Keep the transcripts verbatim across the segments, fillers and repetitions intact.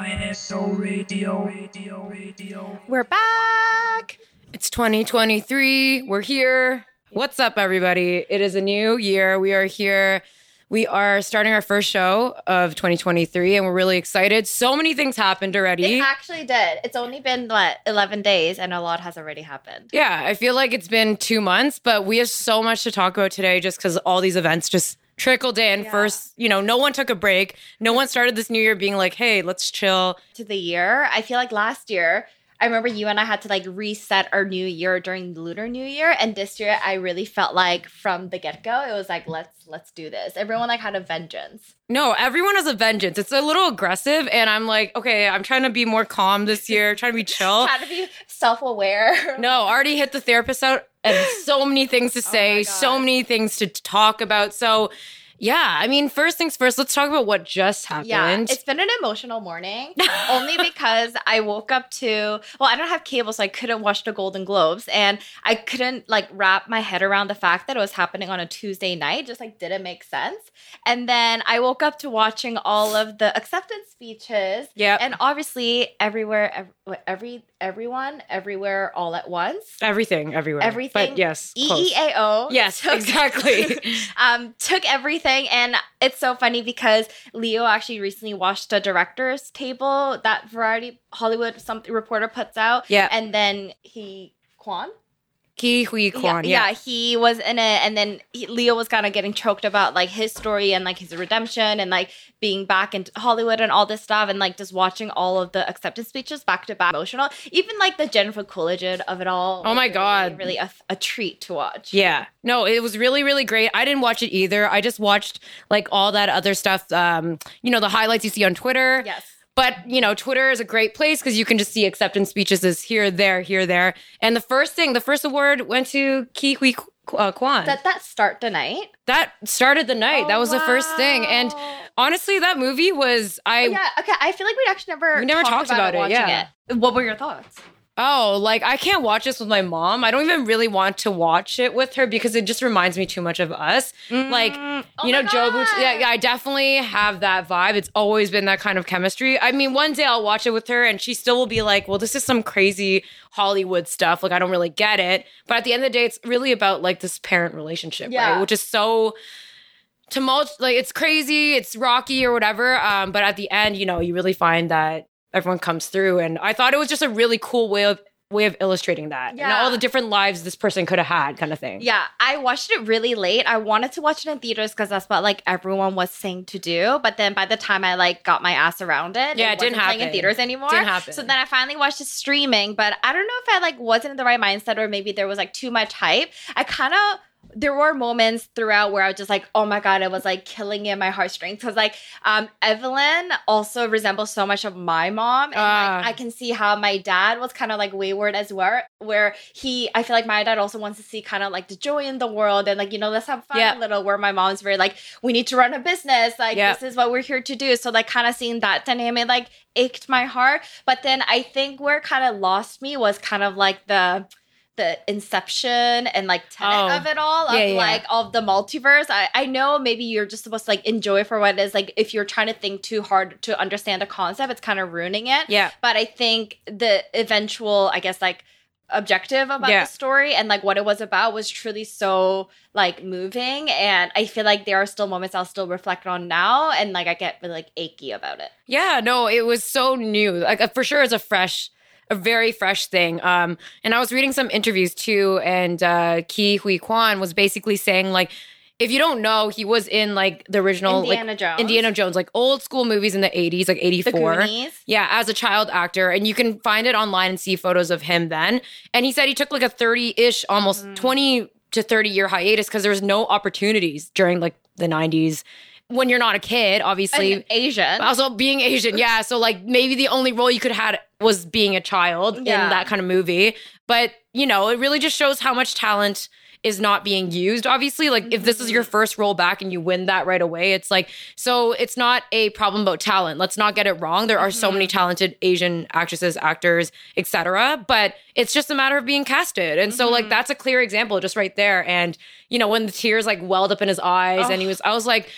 Y S O Radio, Radio, Radio. We're back. It's twenty twenty-three. We're here. What's up, everybody? It is a new year. We are here. We are starting our first show of twenty twenty-three, and we're really excited. So many things happened already. It actually did. It's only been, what, eleven days, and a lot has already happened. Yeah, I feel like it's been two months, but we have so much to talk about today just because all these events just trickled in. Yeah. First, you know, no one took a break. No one started this new year being like, hey, let's chill. To the year, I feel like last year, I remember you and I had to like reset our new year during the Lunar New Year, and this year I really felt like from the get-go, it was like, let's let's do this. Everyone like had a vengeance. No, everyone has a vengeance. It's a little aggressive, and I'm like, okay, I'm trying to be more calm this year, trying to be chill. Trying to be self-aware. No, already hit the therapist out, and so many things to say, my so God. many things to talk about. So, yeah, I mean, first things first, let's talk about what just happened. Yeah, it's been an emotional morning, only because I woke up to, well, I don't have cable, so I couldn't watch the Golden Globes, and I couldn't, like, wrap my head around the fact that it was happening on a Tuesday night, just, like, didn't make sense. And then I woke up to watching all of the acceptance speeches, Yep. and obviously everywhere, ev- every, everyone, everywhere, all at once. Everything, everywhere. Everything. But yes, close. E E A O. Yes, took- exactly. um, took everything. And it's so funny because Leo actually recently watched a director's table that Variety Hollywood something reporter puts out. Yeah. And then he, Kwan? Ki Hui Kwan, yeah, yeah. yeah, he was in it, and then he, Leo was kind of getting choked about like his story and like his redemption and like being back in Hollywood and all this stuff, and like just watching all of the acceptance speeches back to back, emotional. Even like the Jennifer Coolidge of it all. Oh my was God. really, really a, a treat to watch. Yeah. No, it was really, really great. I didn't watch it either. I just watched like all that other stuff, um, you know, the highlights you see on Twitter. Yes. But, you know, Twitter is a great place because you can just see acceptance speeches as here, there, here, there. And the first thing, the first award went to Ki Hui uh, Kwan. Did that start the night? That started the night. Oh, that was the first thing. And wow. honestly, that movie was, I, Yeah, okay. I feel like we'd actually never We never talked about it, watching yeah. it. What were your thoughts? oh, like I can't watch this with my mom. I don't even really want to watch it with her because it just reminds me too much of us. Like, oh you know, my Joe God. Bucci, yeah, yeah, I definitely have that vibe. It's always been that kind of chemistry. I mean, one day I'll watch it with her and she still will be like, well, this is some crazy Hollywood stuff. Like, I don't really get it. But at the end of the day, it's really about like this parent relationship, Yeah. right? Which is so tumult, like it's crazy, it's rocky or whatever. Um, but at the end, you know, you really find that everyone comes through. And I thought it was just a really cool way of way of illustrating that. And Yeah. all the different lives this person could have had kind of thing. Yeah, I watched it really late. I wanted to watch it in theaters because that's what like everyone was saying to do. But then by the time I like got my ass around it, Yeah, it it didn't wasn't playing in happen. theaters anymore. Didn't happen. So then I finally watched it streaming. But I don't know if I like wasn't in the right mindset or maybe there was like too much hype. I kind of there were moments throughout where I was just like, oh my God, it was like killing in my heartstrings. Because like um, Evelyn also resembles so much of my mom. And Ah. like, I can see how my dad was kind of like wayward as well, where he, I feel like my dad also wants to see kind of like the joy in the world and like, you know, let's have fun Yeah. a little, where my mom's very like, we need to run a business. Like, Yeah. this is what we're here to do. So like kind of seeing that dynamic like ached my heart. But then I think where it kind of lost me was kind of like the, the inception and like tenet Oh. of it all, of Yeah, yeah. like of the multiverse. I, I know maybe you're just supposed to like enjoy for what it is. Like if you're trying to think too hard to understand the concept, it's kind of ruining it. Yeah. But I think the eventual, I guess, like objective about Yeah. the story and like what it was about was truly so like moving. And I feel like there are still moments I'll still reflect on now, and like I get really like achy about it. Yeah, no, it was so new. Like uh, for sure it's a fresh a very fresh thing. Um, and I was reading some interviews too, and uh, Ki Hui Kwan was basically saying like, if you don't know, he was in like the original Indiana like, Jones. Indiana Jones, like old school movies in the eighties, like The eighty-four. Goonies. Yeah, as a child actor. And you can find it online and see photos of him then. And he said he took like a thirty-ish, almost Mm. twenty to thirty year hiatus because there was no opportunities during like the nineties. When you're not a kid, obviously. And Asian. Also being Asian, yeah. So like maybe the only role you could have had was being a child Yeah. in that kind of movie. But, you know, it really just shows how much talent is not being used, obviously. Like if this is your first role back and you win that right away, it's like, so it's not a problem about talent. Let's not get it wrong. There are so many talented Asian actresses, actors, et cetera. But it's just a matter of being casted. And so like that's a clear example just right there. And, you know, when the tears like welled up in his eyes Oh. and he was, I was like,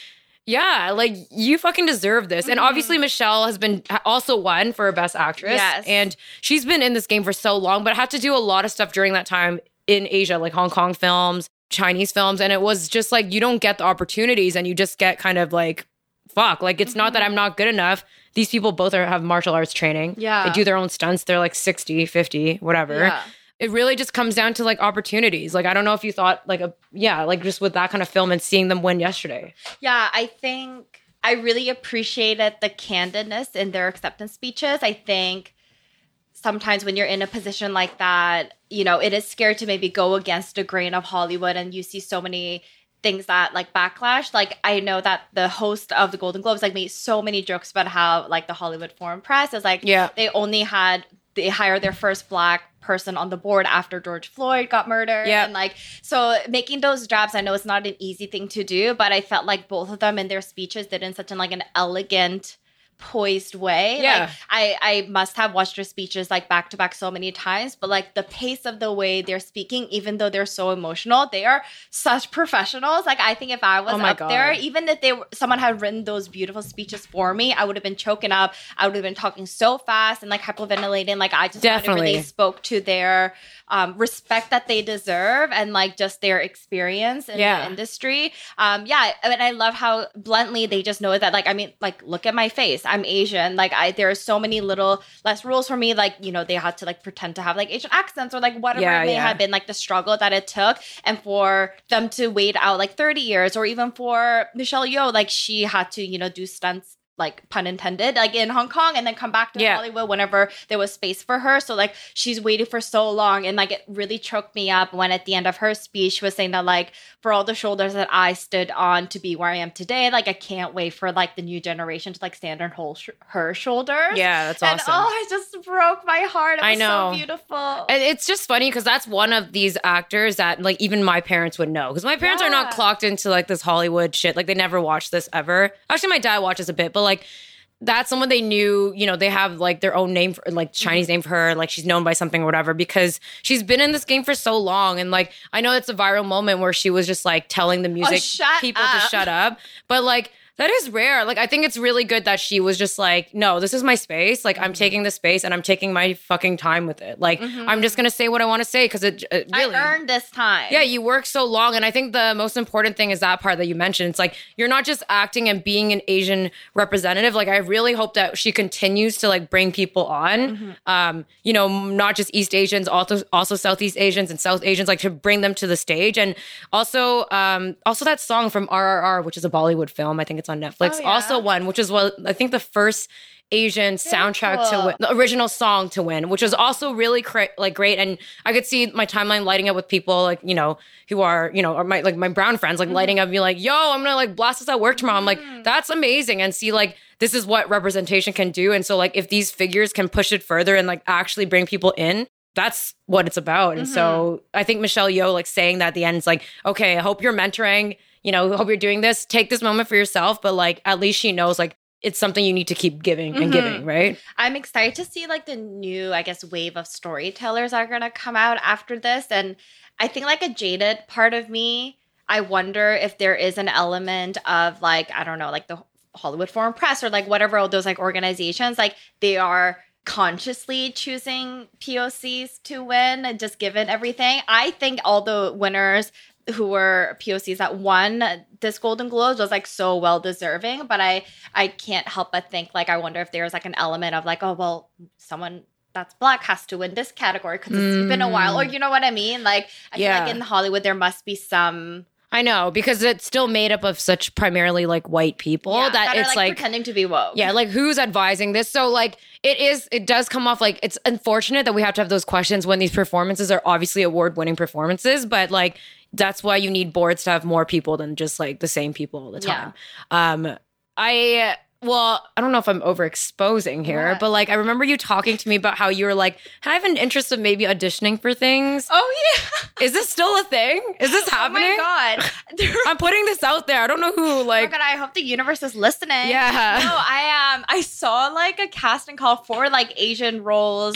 Yeah, like you fucking deserve this. And obviously Michelle has been also won for Best Actress. Yes. And she's been in this game for so long, but had to do a lot of stuff during that time in Asia, like Hong Kong films, Chinese films. And it was just like, you don't get the opportunities and you just get kind of like, fuck, like it's mm-hmm. not that I'm not good enough. These people both are, have martial arts training. Yeah. They do their own stunts. They're like sixty, fifty, whatever. Yeah. It really just comes down to like opportunities. Like, I don't know if you thought like a, yeah, like just with that kind of film and seeing them win yesterday. Yeah, I think I really appreciated the candidness in their acceptance speeches. I think sometimes when you're in a position like that, you know, it is scary to maybe go against the grain of Hollywood and you see so many things that like backlash. Like I know that the host of the Golden Globes like made so many jokes about how like the Hollywood Foreign Press is like, yeah. they only had, they hired their first Black person on the board after George Floyd got murdered. Yep. And like, so making those jabs, I know it's not an easy thing to do, but I felt like both of them in their speeches did in such an like an elegant, poised way. Yeah. Like I, I must have watched their speeches like back to back so many times, but like the pace of the way they're speaking, even though they're so emotional, they are such professionals. Like I think if I was oh up God. there, even if they were, someone had written those beautiful speeches for me, I would have been choking up. I would have been talking so fast and like hyperventilating. Like I just Definitely. thought it really spoke to their um, respect that they deserve and like just their experience in yeah. the industry. Um, yeah. And I love how bluntly they just know that, like, I mean, like, look at my face. I'm Asian. Like, I there are so many little less rules for me. Like, you know, they had to like pretend to have like Asian accents or like whatever yeah, it may yeah. have been, like the struggle that it took. And for them to wait out like thirty years, or even for Michelle Yeoh, like she had to, you know, do stunts, like pun intended, like in Hong Kong and then come back to yeah. Hollywood whenever there was space for her. So like she's waited for so long, and like it really choked me up when at the end of her speech she was saying that like for all the shoulders that I stood on to be where I am today, like I can't wait for like the new generation to like stand on whole sh- her shoulders. Yeah, that's and, awesome. oh, it just broke my heart. It was I know. so beautiful. And it's just funny because that's one of these actors that like even my parents would know, because my parents Yeah. are not clocked into like this Hollywood shit. Like they never watched this ever. Actually, my dad watches a bit, but like that's someone they knew, you know, they have like their own name, for, like Chinese name for her. Like she's known by something or whatever, because she's been in this game for so long. And like, I know it's a viral moment where she was just like telling the music shut people up. to shut up. But like, that is rare. Like, I think it's really good that she was just like, no, this is my space. Like, I'm taking the space and I'm taking my fucking time with it. Like, Mhm. I'm just going to say what I want to say because it, it really. I earned this time. Yeah, you work so long. And I think the most important thing is that part that you mentioned. It's like, you're not just acting and being an Asian representative. Like, I really hope that she continues to like bring people on, Mhm. um, you know, not just East Asians, also, also Southeast Asians and South Asians, like to bring them to the stage. And also, um, also that song from R R R, which is a Bollywood film. I think it's on Netflix. Oh, yeah. Also won, which is what I think the first Asian soundtrack cool. to win, the original song to win, which was also really cra- like great. And I could see my timeline lighting up with people like, you know, who are, you know, or my like my brown friends like mm-hmm. lighting up and be like, yo, I'm gonna like blast this at work tomorrow. Mm-hmm. I'm like, that's amazing. And see like this is what representation can do. And so like if these figures can push it further and like actually bring people in, that's what it's about. And mm-hmm. so I think Michelle Yeoh like saying that at the end is like, okay, I hope you're mentoring, you know, hope you're doing this. Take this moment for yourself. But like, at least she knows like it's something you need to keep giving and Mm-hmm. giving, right? I'm excited to see like the new, I guess, wave of storytellers are going to come out after this. And I think like a jaded part of me, I wonder if there is an element of like, I don't know, like the Hollywood Foreign Press or like whatever all those like organizations, like they are consciously choosing P O Cs to win and just given everything. I think all the winners who were P O Cs that won this Golden Globes was like so well deserving, but I I can't help but think like I wonder if there's like an element of like, oh well, someone that's Black has to win this category because it's mm. been a while, or you know what I mean? Like I yeah. feel like in Hollywood there must be some. I know, because it's still made up of such primarily like white people yeah, that, that it's are, like, like pretending to be woke. Yeah, like who's advising this? So like it is, it does come off like it's unfortunate that we have to have those questions when these performances are obviously award-winning performances, but like that's why you need boards to have more people than just like the same people all the time. Yeah. Um, I. Well, I don't know if I'm overexposing here, what? but like I remember you talking to me about how you were like, I have an interest of maybe auditioning for things. Oh yeah. Is this still a thing? Is this happening? Oh my God. I'm putting this out there. I don't know who like. Oh my God, I hope the universe is listening. Yeah. No, I um I saw like a casting call for like Asian roles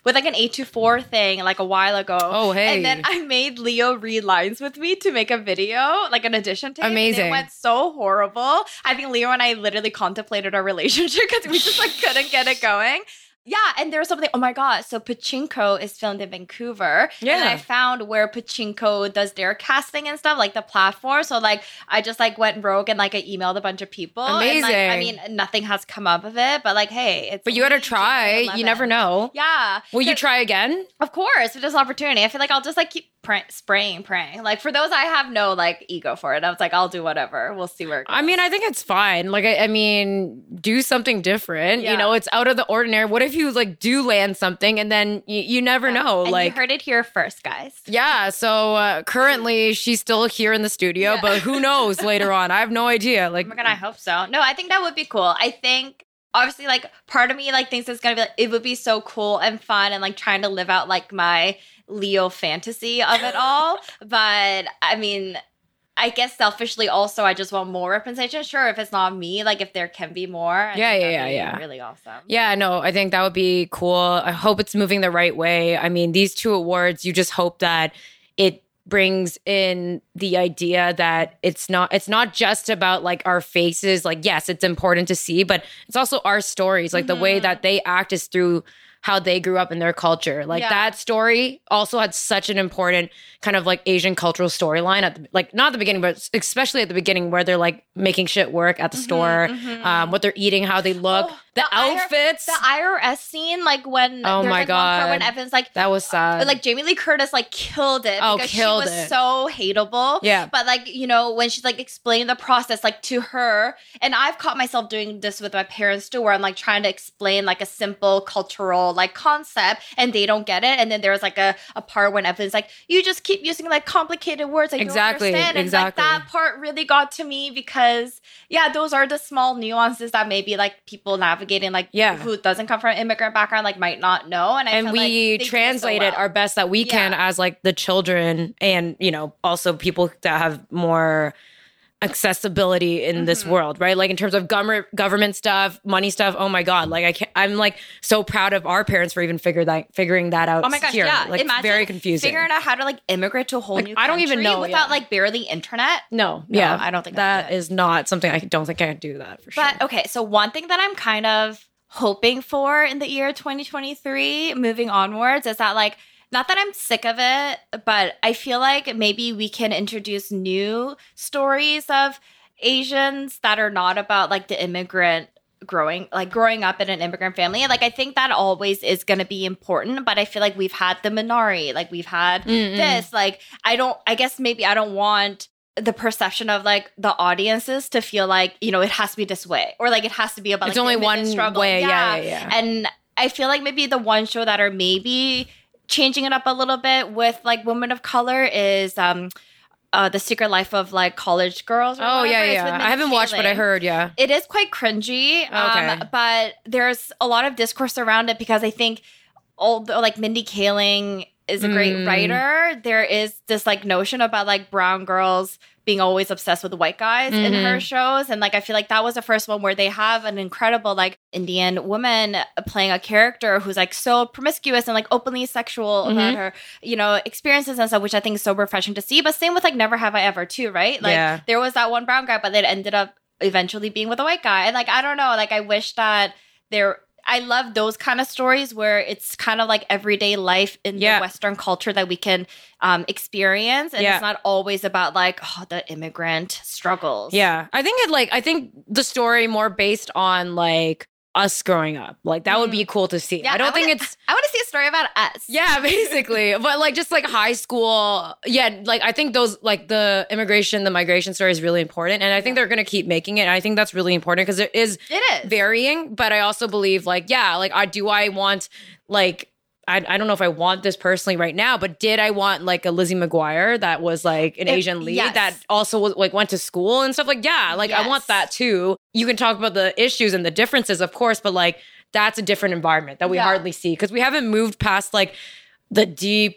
with like an eight to four thing like a while ago. Oh, hey. And then I made Leo read lines with me to make a video, like an audition tape. Amazing. And it went so horrible. I think Leo and I literally contemplated our relationship because we just like couldn't get it going. Yeah, and there was something, oh my God, so Pachinko is filmed in Vancouver. Yeah. And I found where Pachinko does their casting and stuff, like the platform. So like, I just like went rogue and like I emailed a bunch of people. Amazing. And, like, I mean, nothing has come up of it, but like, hey, it's. But you gotta only try. January You eleventh. never know. Yeah. Will you 'Cause- try again? Of course, if there's an opportunity. I feel like I'll just like keep pray- spraying, praying. Like for those, I have no like ego for it. I was like, I'll do whatever. We'll see where it goes. I mean, I think it's fine. Like, I, I mean, do something different. Yeah. You know, it's out of the ordinary. What if you like do land something and then you, you never know? And like, you heard it here first, guys. yeah. So uh, currently, she's still here in the studio, Yeah. but who knows later on? I have no idea. Like, Oh my God, I hope so. No, I think that would be cool. I think obviously like part of me like thinks it's gonna be like it would be so cool and fun and like trying to live out like my Leo fantasy of it all. But I mean, I guess selfishly also I just want more representation. Sure, if it's not me, like if there can be more. I Yeah, think yeah, that'd yeah, be yeah. Really awesome. yeah, no, I think that would be cool. I hope it's moving the right way. I mean, these two awards, you just hope that it brings in the idea that it's not it's not just about like our faces. Like, yes, it's important to see, but it's also our stories. Like the way Mm-hmm. that they act is through how they grew up in their culture. Like Yeah. that story also had such an important kind of like Asian cultural storyline at the, like not at the beginning, but especially at the beginning where they're like making shit work at the store, um, what they're eating, how they look, Mm-hmm, Oh, the, the I R outfits. The I R S scene, like when Oh there's my like one part when God. Evan's like that was sad. like Jamie Lee Curtis like killed it Oh, because killed she was it. so hateable. Yeah. But like, you know, when she's like explaining the process like to her, and I've caught myself doing this with my parents too, where I'm like trying to explain like a simple cultural like concept and they don't get it. And then there's like a, a part when Evan's like, you just keep using like complicated words. I Exactly, don't understand. And exactly. like that part really got to me because yeah, those are the small nuances that maybe like people navigating like Yeah. who doesn't come from an immigrant background like might not know. And I and feel we like they do so translate it well. our best that we can Yeah. as like the children and you know also people that have more accessibility in this Mm-hmm. world, right? Like in terms of government government stuff, money stuff. Oh my God, like I can't, I'm like so proud of our parents for even figure that figuring that out. Oh my gosh, here. yeah. Like Imagine very confusing. figuring out how to like immigrate to a whole Like, new I don't even country know, without yeah. like barely internet. no, No, yeah, I don't think I could that do it. is not something I don't think I can do that for But sure. okay, so one thing that I'm kind of hoping for in the year twenty twenty-three, moving onwards, is that like, not that I'm sick of it, but I feel like maybe we can introduce new stories of Asians that are not about like the immigrant growing like growing up in an immigrant family. And like I think that always is going to be important, but I feel like we've had the Minari, like we've had Mm-mm. this, like I don't I guess maybe I don't want the perception of like the audiences to feel like, you know, it has to be this way or like it has to be about It's like, the only immigrant one struggle. way. Yeah, yeah, yeah. And I feel like maybe the one show that are maybe changing it up a little bit with like women of color is um uh The Secret Life of like College Girls. Or Oh yeah, whatever. It's yeah. with I Mindy haven't watched, but I Kaling. heard. Yeah. It is quite cringy, um, Okay. but there's a lot of discourse around it because I think although like Mindy Kaling is a great Mm. writer, there is this like notion about like brown girls being always obsessed with white guys in Mhm. her shows. And like I feel like that was the first one where they have an incredible like Indian woman playing a character who's like so promiscuous and like openly sexual Mhm. about her, you know, experiences and stuff, which I think is so refreshing to see. But same with like Never Have I Ever too, right? Like Yeah. there was that one brown guy, but it ended up eventually being with a white guy. And like I don't know, like I wish that there I love those kind of stories where it's kind of like everyday life in Yeah. the Western culture that we can um, experience. And Yeah. it's not always about like, oh, the immigrant struggles. Yeah. I think it like I think the story more based on like us growing up. Like that would be cool to see. Yeah, I don't think wanna- it's I want to see a story about us. yeah, basically. But like just like high school, yeah, like I think those like the immigration, the migration story is really important. And I think they're gonna keep making it. And I think that's really important because it is It is. varying. But I also believe like, yeah, like I do I want like I, I don't know if I want this personally right now, but did I want like a Lizzie McGuire that was like an If- Asian lead yes. that also was, like went to school and stuff? Like, yeah, like I want Yes. that too. You can talk about the issues and the differences, of course, but like that's a different environment that we Yeah. hardly see because we haven't moved past like the deep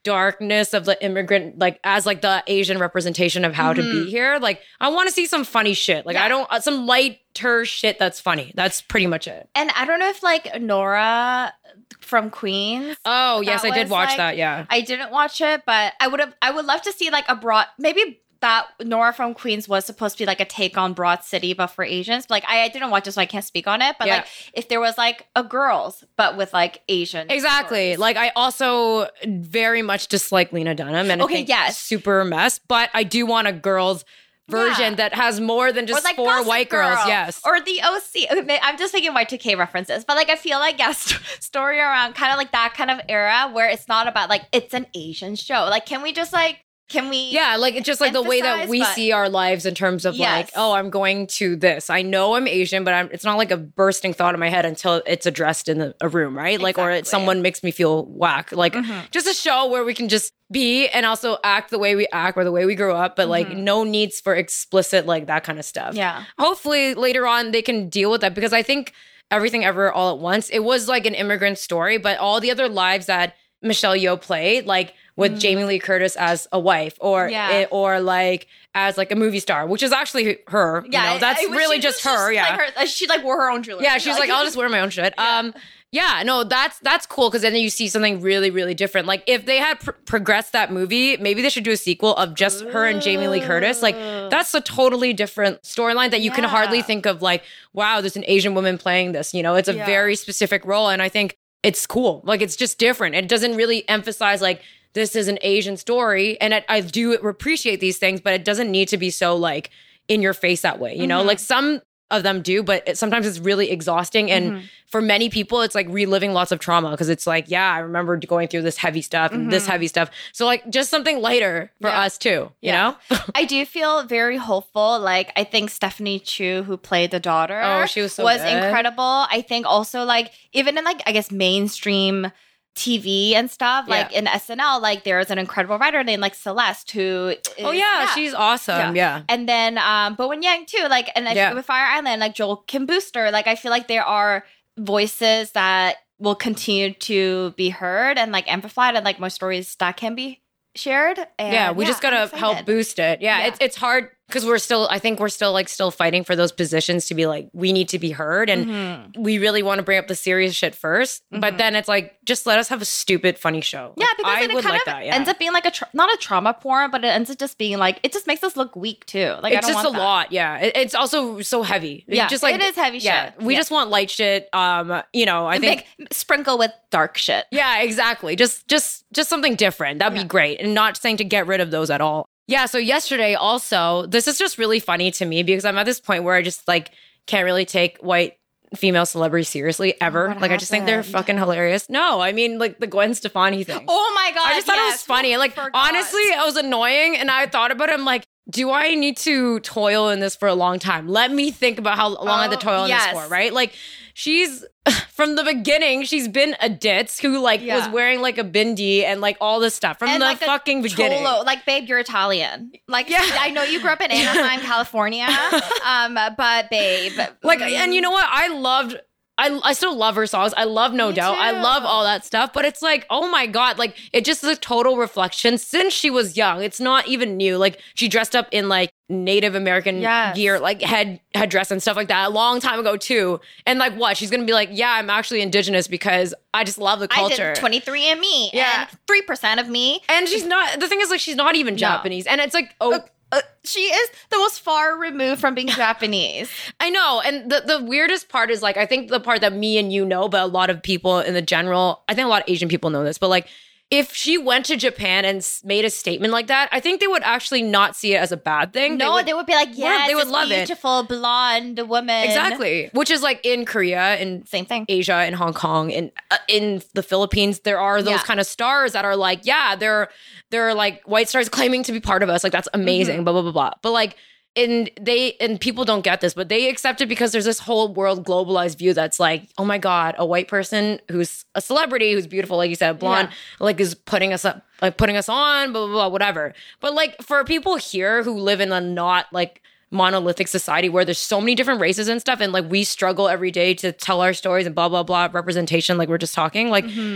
darkness of the immigrant, like as like the Asian representation of how to be here. Like I want to see some funny shit. Like Yeah. I don't uh, some lighter shit that's funny. That's pretty much it. And I don't know if like Nora from Queens. Oh yes, That I did was, watch like- that. Yeah. I didn't watch it, but I would have. I would love to see like a broad. Maybe that Nora from Queens was supposed to be like a take on Broad City, but for Asians. But, like I, I didn't watch it, so I can't speak on it. But Yeah. like if there was like a girls, but with like Asian. Exactly. stories. Like I also very much dislike Lena Dunham and I Okay, think yes. super mess, but I do want a girls version Yeah. that has more than Or just like four Gossip white Girl, girls. Yes. Or the O C. Okay, I'm just making Y two K references, but like I feel like yes, st- story around kind of like that kind of era where it's not about like it's an Asian show. Like, can we just like can we? Yeah, like it's just like the way that emphasize, we but- see our lives in terms of like, Yes. oh, I'm going to this. I know I'm Asian, but I'm, it's not like a bursting thought in my head until it's addressed in the, a room, right? Like, or it, Exactly. someone makes me feel whack. Like, Mhm. just a show where we can just be and also act the way we act or the way we grew up, but like Mhm. no needs for explicit like that kind of stuff. Yeah. Hopefully later on they can deal with that because I think Everything Ever All at Once, it was like an immigrant story, but all the other lives that Michelle Yeoh played, like with Mm. Jamie Lee Curtis as a wife or Yeah. it, or like as like a movie star, which is actually her. Yeah, you know, that's it was- really she- just it was her. Yeah. like her, like, she like wore her own jewelry. Yeah, she's like, I'll just wear my own shit. Yeah. Um, yeah, no, that's that's cool because then you see something really, really different. Like if they had pr- progressed that movie, maybe they should do a sequel of just her and Jamie Lee Curtis. Like Ooh. that's a totally different storyline that you can Yeah. hardly think of. Like, wow, there's an Asian woman playing this. You know, it's a Yeah. very specific role, and I think it's cool. Like it's just different. It doesn't really emphasize like this is an Asian story, and I, I do appreciate these things, but it doesn't need to be so like in your face that way. You know, Mhm. like some of them do, but it, sometimes it's really exhausting. And Mhm. for many people, it's like reliving lots of trauma because it's like, yeah, I remember going through this heavy stuff and this Mhm. heavy stuff. So like just something lighter for Yeah. us too, you Yeah. know? I do feel very hopeful. Like I think Stephanie Chu, who played the daughter, Oh, she was so was good. incredible. I think also like even in like I guess mainstream T V and stuff, like Yeah. in S N L, like there's an incredible writer named like Celeste who. Is, Oh yeah, she's awesome. Yeah. And then um Bowen Yang too, like and I Yeah. with Fire Island, like Joel Kim Booster, like I feel like there are voices that will continue to be heard and like amplified and like more stories that can be shared. And, Yeah, we just I'm gotta help excited. boost it. Yeah, Yeah. it's it's hard because we're still. I think we're still like still fighting for those positions to be like we need to be heard, and Mhm. we really want to bring up the serious shit 1st But Mhm. then it's like just let us have a stupid funny show. Yeah, Like, because I then it would kind like of that. Yeah, ends up being like a tra- not a trauma porn, but it ends up just being like it just makes us look weak too. Like I it's don't just a want that. lot. Yeah, It- it's also so heavy. It Yeah, just like it is heavy Yeah, shit. we Yeah. just want light shit. Um, you know, I think. Like, sprinkle with dark shit. Yeah, exactly. Just just just something different. That'd Yeah. be great. And not saying to get rid of those at all. Yeah, so yesterday also, this is just really funny to me because I'm at this point where I just like can't really take white female celebrities seriously ever. What like I just think they're happened? fucking hilarious. No, I mean like the Gwen Stefani thing. Oh my god! I just thought it was yes. funny. Like Forgot. honestly, it was annoying and I thought about it. I'm like, do I need to toil in this for a long time? Let me think about how long I have to Oh, toil in yes. this for, right? Like she's from the beginning, she's been a ditz who like Yeah. was wearing like a bindi and like all this stuff from And, the like, a fucking beginning. Cholo, like, babe, you're Italian. Like, Yeah. I know you grew up in Anaheim, California, um, but babe, Like, mm, and you know what? I loved. I, I still love her songs. I love No Me Doubt. I too. love all that stuff. But it's like, oh my God, like it just is a total reflection since she was young. It's not even new. Like she dressed up in like Native American Yes. gear, like head headdress and stuff like that a long time ago too. And like what? She's gonna be like, yeah, I'm actually indigenous because I just love the I culture. did twenty-three and me, Yeah. and three percent of me. and she's not. The thing is, like, she's not even No. Japanese. And it's like, oh. Uh, she is the most far removed from being Japanese. I know. And the, the weirdest part is like, I think the part that me and you know, but a lot of people in the general, I think a lot of Asian people know this, but like, if she went to Japan and s- made a statement like that, I think they would actually not see it as a bad thing. No, would, they would be like, yeah, they would this love it. beautiful blonde woman. exactly. Which is like in Korea and Same thing. Asia and Hong Kong and uh, in the Philippines, there are those Yeah. kind of stars that are like, yeah, they're they're like white stars claiming to be part of us. Like that's amazing. Mm-hmm. Blah blah blah blah. But like. And they and people don't get this, but they accept it because there's this whole world globalized view that's like, oh my God, a white person who's a celebrity, who's beautiful, like you said, blonde, like is putting us up, like putting us on, blah, blah, blah, whatever. But like for people here who live in a not like monolithic society where there's so many different races and stuff, and like we struggle every day to tell our stories and blah, blah, blah, representation, like we're just talking, like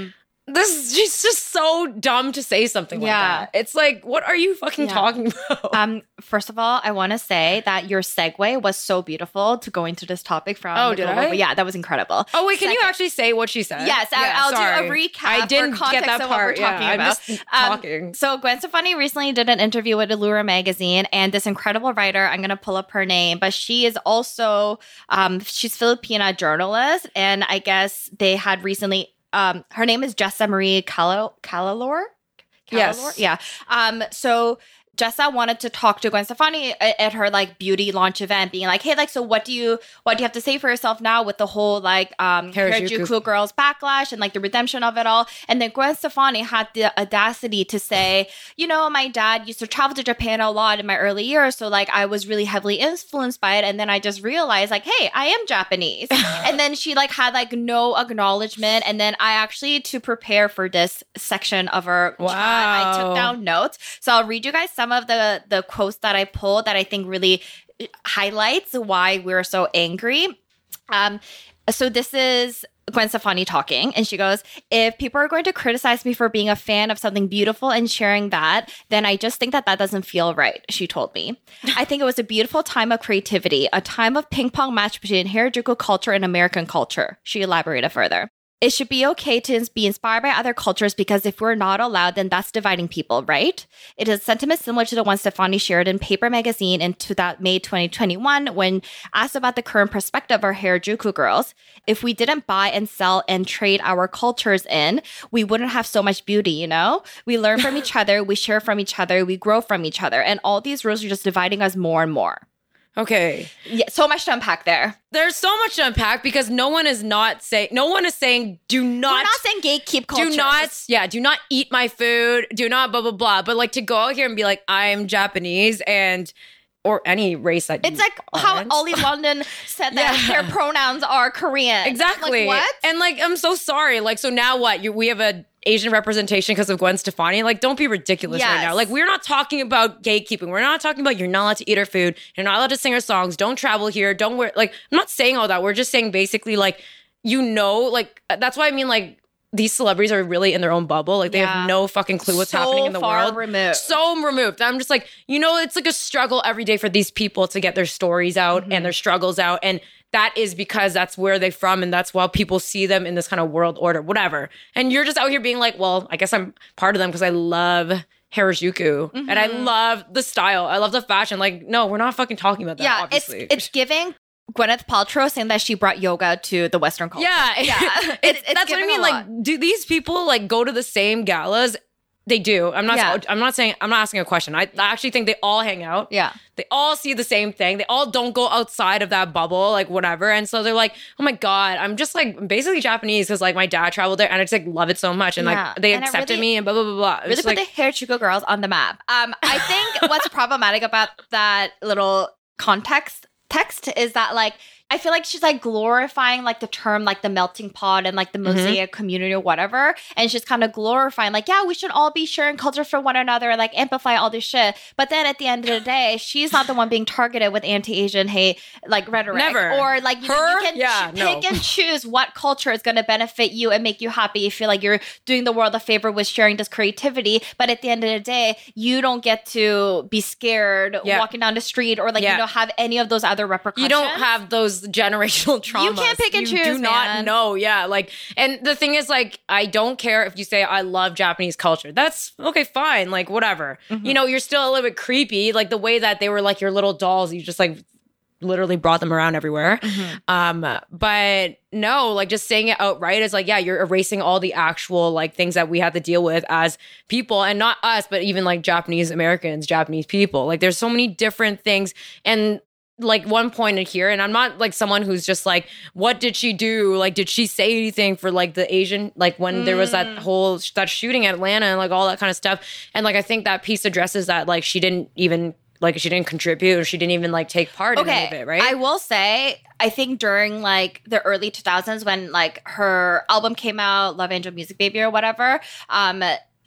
this is she's just so dumb to say something Yeah. like that. It's like, what are you fucking Yeah. talking about? Um, first of all, I want to say that your segue was so beautiful to go into this topic from. Oh, the did global- I? Yeah, that was incredible. Oh wait, can you Second- actually say what she said? Yes, I- Yeah, I'll sorry. do a recap. I didn't for context get that of what we're part. talking yeah, about. I'm just Um, talking. So Gwen Stefani recently did an interview with Allure magazine, and this incredible writer, I'm going to pull up her name, but she is also, um, she's Filipina journalist, and I guess they had recently, um, her name is Jessa Marie Cal- Calalor? Yes. Calalor? Yeah. Um, so Jessa wanted to talk to Gwen Stefani at, at her like beauty launch event, being like, "Hey, like, so what do you what do you have to say for yourself now with the whole like um Harajuku. Harajuku girls backlash and like the redemption of it all?" And then Gwen Stefani had the audacity to say, "You know, my dad used to travel to Japan a lot in my early years, so like I was really heavily influenced by it. And then I just realized like, hey, I am Japanese." And then she like had like no acknowledgement. And then I actually, to prepare for this section of our chat, I Wow. took down notes. So I'll read you guys some of the the quotes that I pulled that I think really highlights why we're so angry. Um, so this is Gwen Stefani talking, and she goes, "If people are going to criticize me for being a fan of something beautiful and sharing that, then I just think that that doesn't feel right," she told me. "I think it was a beautiful time of creativity, a time of ping pong match between Harajuku culture and American culture," she elaborated further. "It should be okay to be inspired by other cultures because if we're not allowed, then that's dividing people, right? It is a sentiment similar to the one Stefani shared in Paper Magazine in two thousand, May twenty twenty-one when asked about the current perspective of Harajuku girls. If we didn't buy and sell and trade our cultures in, we wouldn't have so much beauty, you know? We learn from each other, we share from each other, we grow from each other, and all these rules are just dividing us more and more." Okay. Yeah, so much to unpack there. There's so much to unpack because no one is not saying, no one is saying, do not, We're not saying gatekeep cultures. do not, yeah, do not eat my food, do not blah, blah, blah. But like to go out here and be like, I'm Japanese and, or any race that It's you like how aren't. Ollie London said that Yeah. their pronouns are Korean. Exactly. Like, what? And like, I'm so sorry. Like, so now what? You, we have a Asian representation because of Gwen Stefani. Like, don't be ridiculous right Yes. now. Like, we're not talking about gatekeeping. We're not talking about you're not allowed to eat our food. You're not allowed to sing our songs. Don't travel here. Don't wear, like, I'm not saying all that. We're just saying basically, like, you know, like, that's why I mean, like, these celebrities are really in their own bubble. Like, they Yeah. have no fucking clue what's So happening in the far world. removed. So removed. I'm just like, you know, it's like a struggle every day for these people to get their stories out Mm-hmm. and their struggles out. And that is because that's where they're from. And that's why people see them in this kind of world order, whatever. And you're just out here being like, well, I guess I'm part of them because I love Harajuku and I Mm-hmm. love the style. I love the fashion. Like, no, we're not fucking talking about that, Yeah, obviously. it's it's giving Gwyneth Paltrow saying that she brought yoga to the Western culture. Yeah, Yeah. It's- It's- it's that's what I giving mean. a Like, lot. do these people like go to the same galas? They do. I'm not. Yeah. I'm not saying. I'm not asking a question. I, I actually think they all hang out. Yeah. They all see the same thing. They all don't go outside of that bubble, like whatever. And so they're like, oh my god, I'm just like basically Japanese because like my dad traveled there and I just like love it so much and Yeah. like they And it accepted really- me and blah blah blah blah. It's Really put like, the Harajuku girls on the map. Um, I think what's problematic about that little context text is that like I feel like she's like glorifying like the term like the melting pot and like the Mm-hmm. mosaic community or whatever, and she's kind of glorifying like, yeah, we should all be sharing culture for one another and like amplify all this shit. But then at the end of the day, she's not the one being targeted with anti-Asian hate like rhetoric. Never. Or like you, know, Her? you can Yeah, ch- no. pick and choose what culture is going to benefit you and make you happy. You feel like you're doing the world a favor with sharing this creativity, but at the end of the day, you don't get to be scared Yeah. walking down the street or like Yeah. you don't have any of those other repercussions. you don't have those generational traumas. can't pick and you choose, do not man. know. Yeah. Like, and the thing is, like, I don't care if you say I love Japanese culture. That's okay, fine. Like, whatever. Mm-hmm. You know, you're still a little bit creepy. Like the way that they were like your little dolls. You just like literally brought them around everywhere. Mm-hmm. Um, but no, like just saying it outright is like, yeah, you're erasing all the actual like things that we have to deal with as people, and not us, but even like Japanese Americans, Japanese people. Like there's so many different things. And like one point in here, and I'm not like someone who's just like, what did she do? Like, did she say anything for like the Asian, like when there was that whole, that shooting at Atlanta and like all that kind of stuff. And like, I think that piece addresses that, like, she didn't even, like, she didn't contribute or she didn't even like take part in any of it, right? I will say, I think during like the early two thousands when like her album came out, Love Angel Music Baby or whatever, um,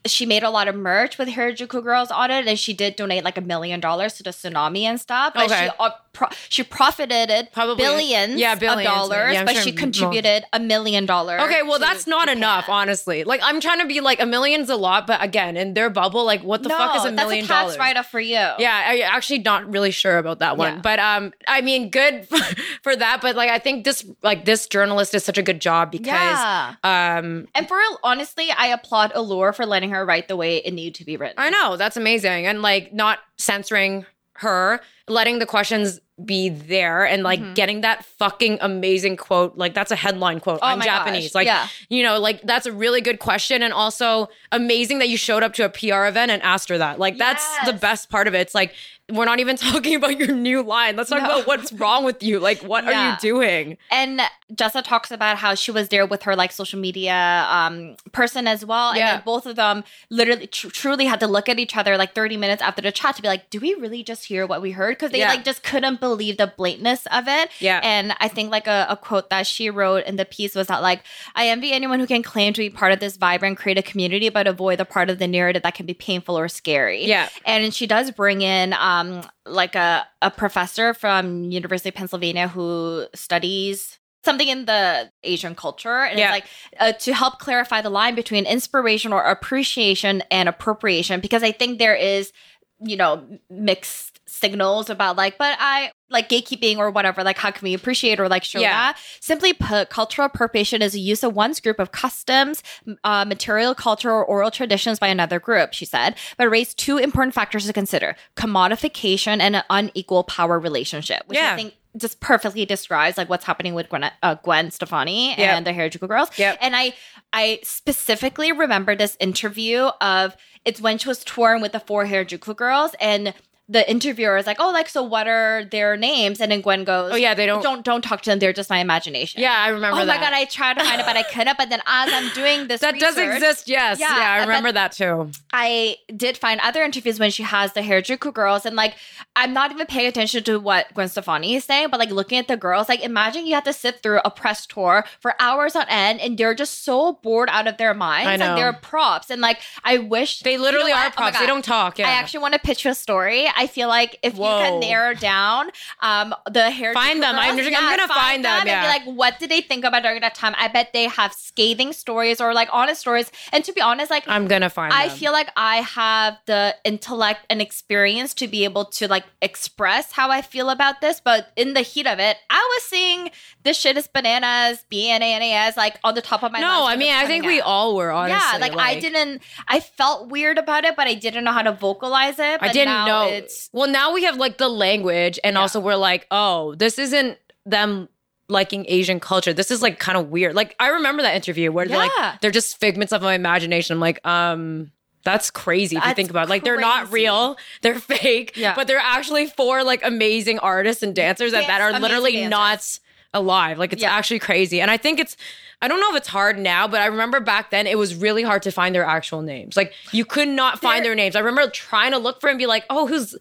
she made a lot of merch with Harajuku Girls on it, and she did donate like a million dollars to the tsunami and stuff. But Okay. she uh, pro- she profited Probably- billions, yeah, billions. of dollars, Yeah, I'm but sure she mo- contributed a million dollars. Okay, well, to that's not Japan. enough, honestly. Like, I'm trying to be like, a million's a lot, but again, in their bubble, like, what the no, fuck is a million that's a tax dollars? write-off for you. Yeah, I actually not really sure about that one. Yeah. But um I mean good for that, but like I think this like this journalist does such a good job because Yeah. um And for honestly, I applaud Allure for letting her write the way it needed to be written. I know, that's amazing. And like not censoring her, letting the questions be there and like Mhm. getting that fucking amazing quote. Like that's a headline quote. Oh I'm my Japanese. gosh, Like, yeah. you know, like that's a really good question. And also amazing that you showed up to a P R event and asked her that. Like that's the Yes. best part of it. It's like, we're not even talking about your new line. Let's talk No. about what's wrong with you. Like, what are Yeah. you doing? And Jessa talks about how she was there with her like social media um, person as well. Yeah. And then both of them literally tr- truly had to look at each other like thirty minutes after the chat to be like, do we really just hear what we heard? Because they Yeah. like just couldn't believe the blatantness of it. Yeah. And I think like a, a quote that she wrote in the piece was that like, I envy anyone who can claim to be part of this vibrant creative community, but avoid the part of the narrative that can be painful or scary. Yeah. And she does bring in um like a, a professor from University of Pennsylvania who studies something in the Asian culture. And Yeah. it's like uh, to help clarify the line between inspiration or appreciation and appropriation, because I think there is, you know, mixed signals about like, but I like gatekeeping or whatever, like how can we appreciate or like show Yeah. that? Simply put, cultural appropriation is the use of one's group of customs, uh, material culture, or oral traditions by another group, she said, but raised two important factors to consider: commodification and an unequal power relationship, which Yeah. I think just perfectly describes like what's happening with Gwen, uh, Gwen Stefani Yep. and the Harajuku Girls. Yep. And I, I specifically remember this interview of it's when she was touring with the four Harajuku Girls, and the interviewer is like, "Oh, like so, what are their names?" And then Gwen goes, Oh, yeah, they don't- don't don't talk to them. They're just my imagination." Yeah, I remember Oh that. my god, I tried to find it, but I couldn't. But then as I'm doing this, that does research, exist, yes. Yeah, Yeah, I but- remember that too. I did find other interviews when she has the Harajuku Girls, and like I'm not even paying attention to what Gwen Stefani is saying, but like looking at the girls, like imagine you have to sit through a press tour for hours on end, and they're just so bored out of their minds. I know. Like they're props, and like I wish They literally you know are what? Oh my props. They God. don't talk. Yeah. I actually want to pitch a story. I feel like if you Whoa. can narrow down um, the Harajuku Find them. Girls, I'm just- I'm gonna find them, and yeah. be like, what did they think about during that time? I bet they have scathing stories or like honest stories. And to be honest, like I'm gonna find I them. feel like I have the intellect and experience to be able to like express how I feel about this, but in the heat of it, I was seeing this shit is bananas, B N A N A S, like on the top of my No, lungs I when it mean, was I think coming we out. all were, honestly. Yeah, like, I didn't. I felt weird about it, but I didn't know how to vocalize it. I but didn't now know. It's Well, now we have like the language, and Yeah. also we're like, oh, this isn't them liking Asian culture. This is like kind of weird. Like I remember that interview where they're Yeah. like, they're just figments of my imagination. I'm like, um. That's crazy if you That's think about it. Like they're not crazy. real, they're fake, Yeah. but they're actually four like amazing artists and dancers that, Yes, that are amazing literally dancers. not alive. Like it's Yeah. actually crazy. And I think it's I don't know if it's hard now, but I remember back then it was really hard to find their actual names. Like you could not find They're- their names. I remember trying to look for it and be like, oh, who's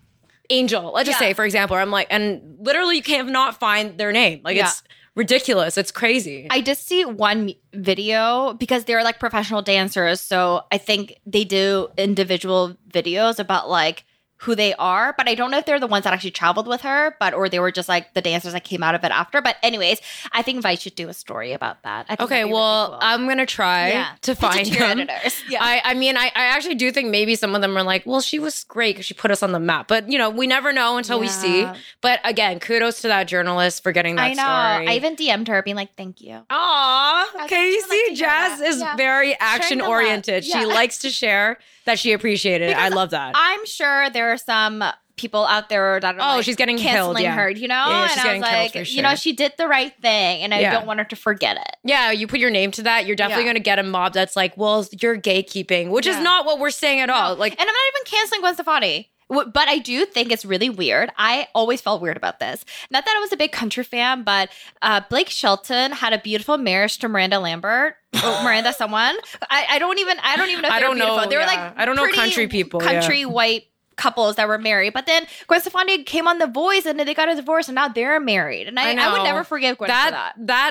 Angel? Let's just Yeah. say, for example, I'm like, and literally you can't not find their name. Like Yeah. it's ridiculous. It's crazy. I did see one video because they're like professional dancers, so I think they do individual videos about like who they are, but I don't know if they're the ones that actually traveled with her, but or they were just like the dancers that came out of it after. But anyways, I think Vice should do a story about that. I think Okay, that'd be well, really cool. I'm gonna try Yeah. to Pitch it find to your them. editors. Yeah. I, I mean, I, I actually do think maybe some of them are like, well, she was great because she put us on the map. But you know, we never know until we see. Yeah. But again, kudos to that journalist for getting that I know. story. I even D M'd her being like, "Thank you." Aw, I okay, you just like see, to hear Jazz that. is Yeah. very action the love. oriented. She Yeah. likes to share that she appreciated it. I Because love that. I'm sure there are some people out there that are Oh, like, she's getting killed, canceling yeah. her, you know? Yeah, yeah, she's and I getting was killed like, for you sure. know, she did the right thing, and I Yeah. don't want her to forget it. Yeah, you put your name to that, you're definitely Yeah. going to get a mob that's like, well, you're gatekeeping, which is Yeah. not what we're saying at all. Like, And I'm not even canceling Gwen Stefani. W- But I do think it's really weird. I always felt weird about this. Not that I was a big country fan, but uh, Blake Shelton had a beautiful marriage to Miranda Lambert. Or Miranda someone. I, I don't even I don't even know if I they were don't know, beautiful. They were yeah. like I don't know pretty country people, yeah. Country white couples that were married. But then Gwen Stefani came on The Voice and then they got a divorce and now they're married. And I, I, would know. never forgive Gwen that, for that. that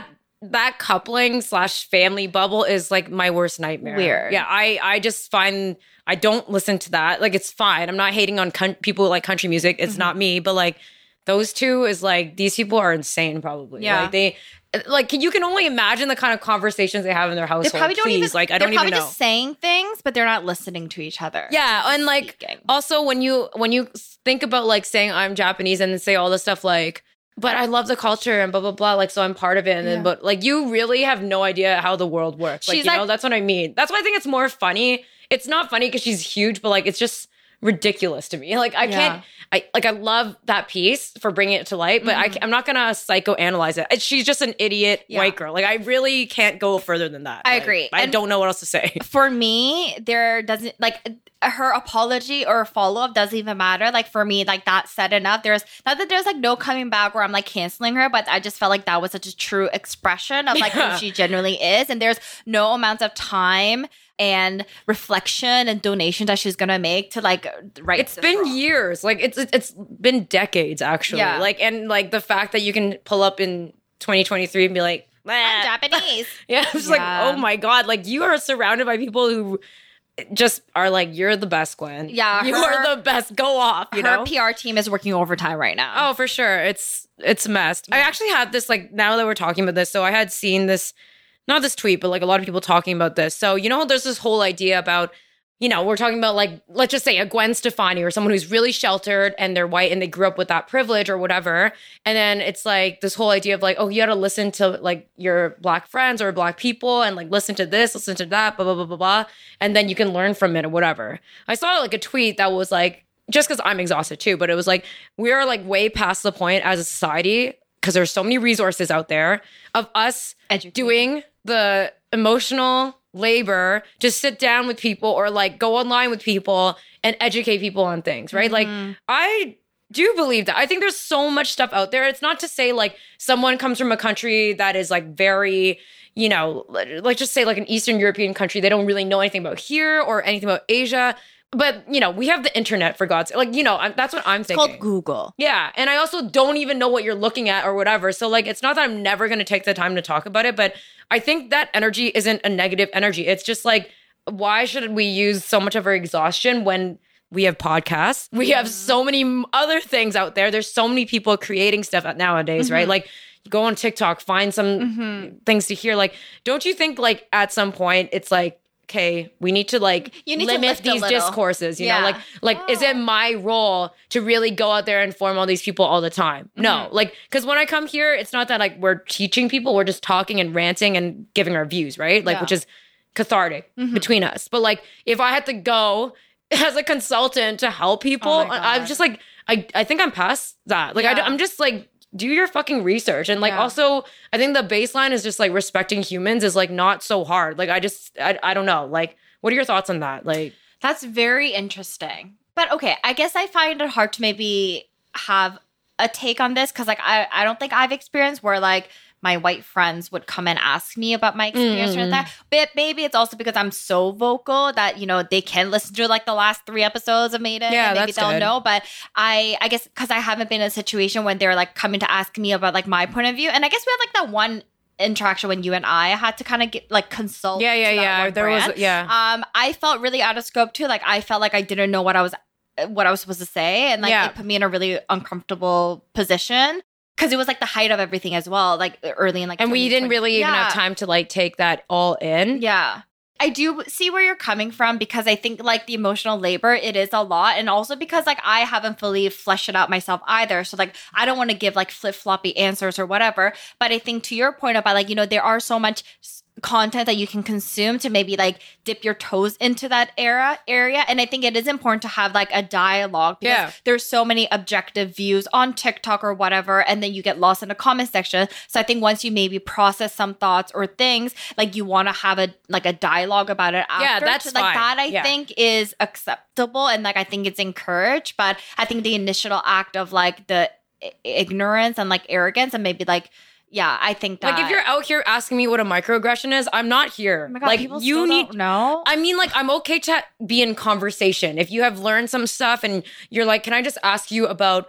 that coupling slash family bubble is like my worst nightmare. Weird. Yeah, I I just find I don't listen to that. Like it's fine. I'm not hating on con- people who like country music. It's mm-hmm. not me, but like those two is like these people are insane. Probably. Yeah. Like they like you can only imagine the kind of conversations they have in their household. They probably don't Please. even like I don't even know. They're probably just saying things, but they're not listening to each other. Yeah, and like speaking. Also when you when you think about like saying I'm Japanese and then say all this stuff like. But I love the culture and blah, blah, blah. Like, so I'm part of it. And then, Yeah. but like, you really have no idea how the world works. Like, She's you like- know, that's what I mean. That's why I think it's more funny. It's not funny because she's huge, but like, it's just ridiculous to me. Like, I Yeah. can't, I like, I love that piece for bringing it to light, but Mhm. I, I'm not going to psychoanalyze it. It's- She's just an idiot Yeah. white girl. Like, I really can't go further than that. I Like, agree. I And- don't know what else to say. For me, there doesn't like her apology or follow up doesn't even matter. Like for me, like that said enough. There's not that there's like no coming back where I'm like canceling her, but I just felt like that was such a true expression of like Yeah. who she genuinely is. And there's no amount of time and reflection and donation that she's gonna make to like right. It's been years. Like it's it's been decades actually. Yeah. Like and like the fact that you can pull up in twenty twenty-three and be like, I'm Japanese. yeah, I'm just Yeah. like, oh my God. Like you are surrounded by people who just are like, you're the best, Gwen. Yeah, You her- are the best. Go off. You Her know? P R team is working overtime right now. Oh, for sure. It's it's a mess. I actually had this, like, now that we're talking about this, so I had seen this, not this tweet, but like a lot of people talking about this. So, you know, there's this whole idea about, you know, we're talking about like, let's just say a Gwen Stefani or someone who's really sheltered and they're white and they grew up with that privilege or whatever. And then it's like this whole idea of like, oh, you got to listen to like your black friends or black people and like listen to this, listen to that, blah, blah, blah, blah, blah. And then you can learn from it or whatever. I saw like a tweet that was like, just because I'm exhausted too, but it was like, we are like way past the point as a society because there's so many resources out there of us Educated. doing the emotional labor to sit down with people or like go online with people and educate people on things, right? Mhm. Like I do believe that. I think there's so much stuff out there. It's not to say like someone comes from a country that is like very, you know, like just say like an Eastern European country. They don't really know anything about here or anything about Asia. But, you know, we have the internet for God's sake. Like, you know, I'm, that's what I'm It's thinking. called Google. Yeah. And I also don't even know what you're looking at or whatever. So, like, it's not that I'm never going to take the time to talk about it, but I think that energy isn't a negative energy. It's just like, why should we use so much of our exhaustion when we have podcasts? We have so many m- other things out there. There's so many people creating stuff out nowadays, right? Mhm. Like, go on TikTok, find some Mhm. things to hear. Like, don't you think, like, at some point, it's like, okay, we need to like You need to limit lift a these little. discourses, you Yeah. know, like like is it my role to really go out there and inform all these people all the time? No, Mhm. like because when I come here, it's not that like we're teaching people, we're just talking and ranting and giving our views, right? Like Yeah. which is cathartic Mhm. between us. But like if I had to go as a consultant to help people, Oh my I- I'm God. just like I I think I'm past that. Like I, Yeah. I'm just like. Do your fucking research. And like Yeah. also I think the baseline is just like respecting humans is like not so hard. Like I just I, I don't know. Like what are your thoughts on that? Like That's very interesting. But okay, I guess I find it hard to maybe have a take on this because like I, I don't think I've experienced where like my white friends would come and ask me about my experience Mm. with that. But maybe it's also because I'm so vocal that, you know, they can listen to like the last three episodes of Made It. Yeah, and maybe that's they'll good. know. But I I guess because I haven't been in a situation when they're like coming to ask me about like my point of view. And I guess we had like that one interaction when you and I had to kind of get like consult. yeah, yeah, to that yeah. one There brand. was yeah. Um, I felt really out of scope too. Like I felt like I didn't know what I was what I was supposed to say, and like Yeah. it put me in a really uncomfortable position because it was like the height of everything as well, like early in like. and we didn't twenty twenty. really even Yeah. have time to like take that all in. Yeah. I do see where you're coming from because I think like the emotional labor, it is a lot. And also because like I haven't fully fleshed it out myself either. So like I don't want to give like flip floppy answers or whatever. But I think to your point about like, you know, there are so much s- content that you can consume to maybe like dip your toes into that era area. And I think it is important to have like a dialogue because Yeah. there's so many objective views on TikTok or whatever. And then you get lost in the comment section. So I think once you maybe process some thoughts or things, like you want to have a like a dialogue about it after. Yeah, that's So, like fine. that I Yeah. think is acceptable and like I think it's encouraged. But I think the initial act of like the i- ignorance and like arrogance and maybe like yeah, I think that Like if you're out here asking me what a microaggression is, I'm not here. oh my God, like people you still need don't know. I mean, like, I'm okay to be in conversation. If you have learned some stuff and you're like, can I just ask you about,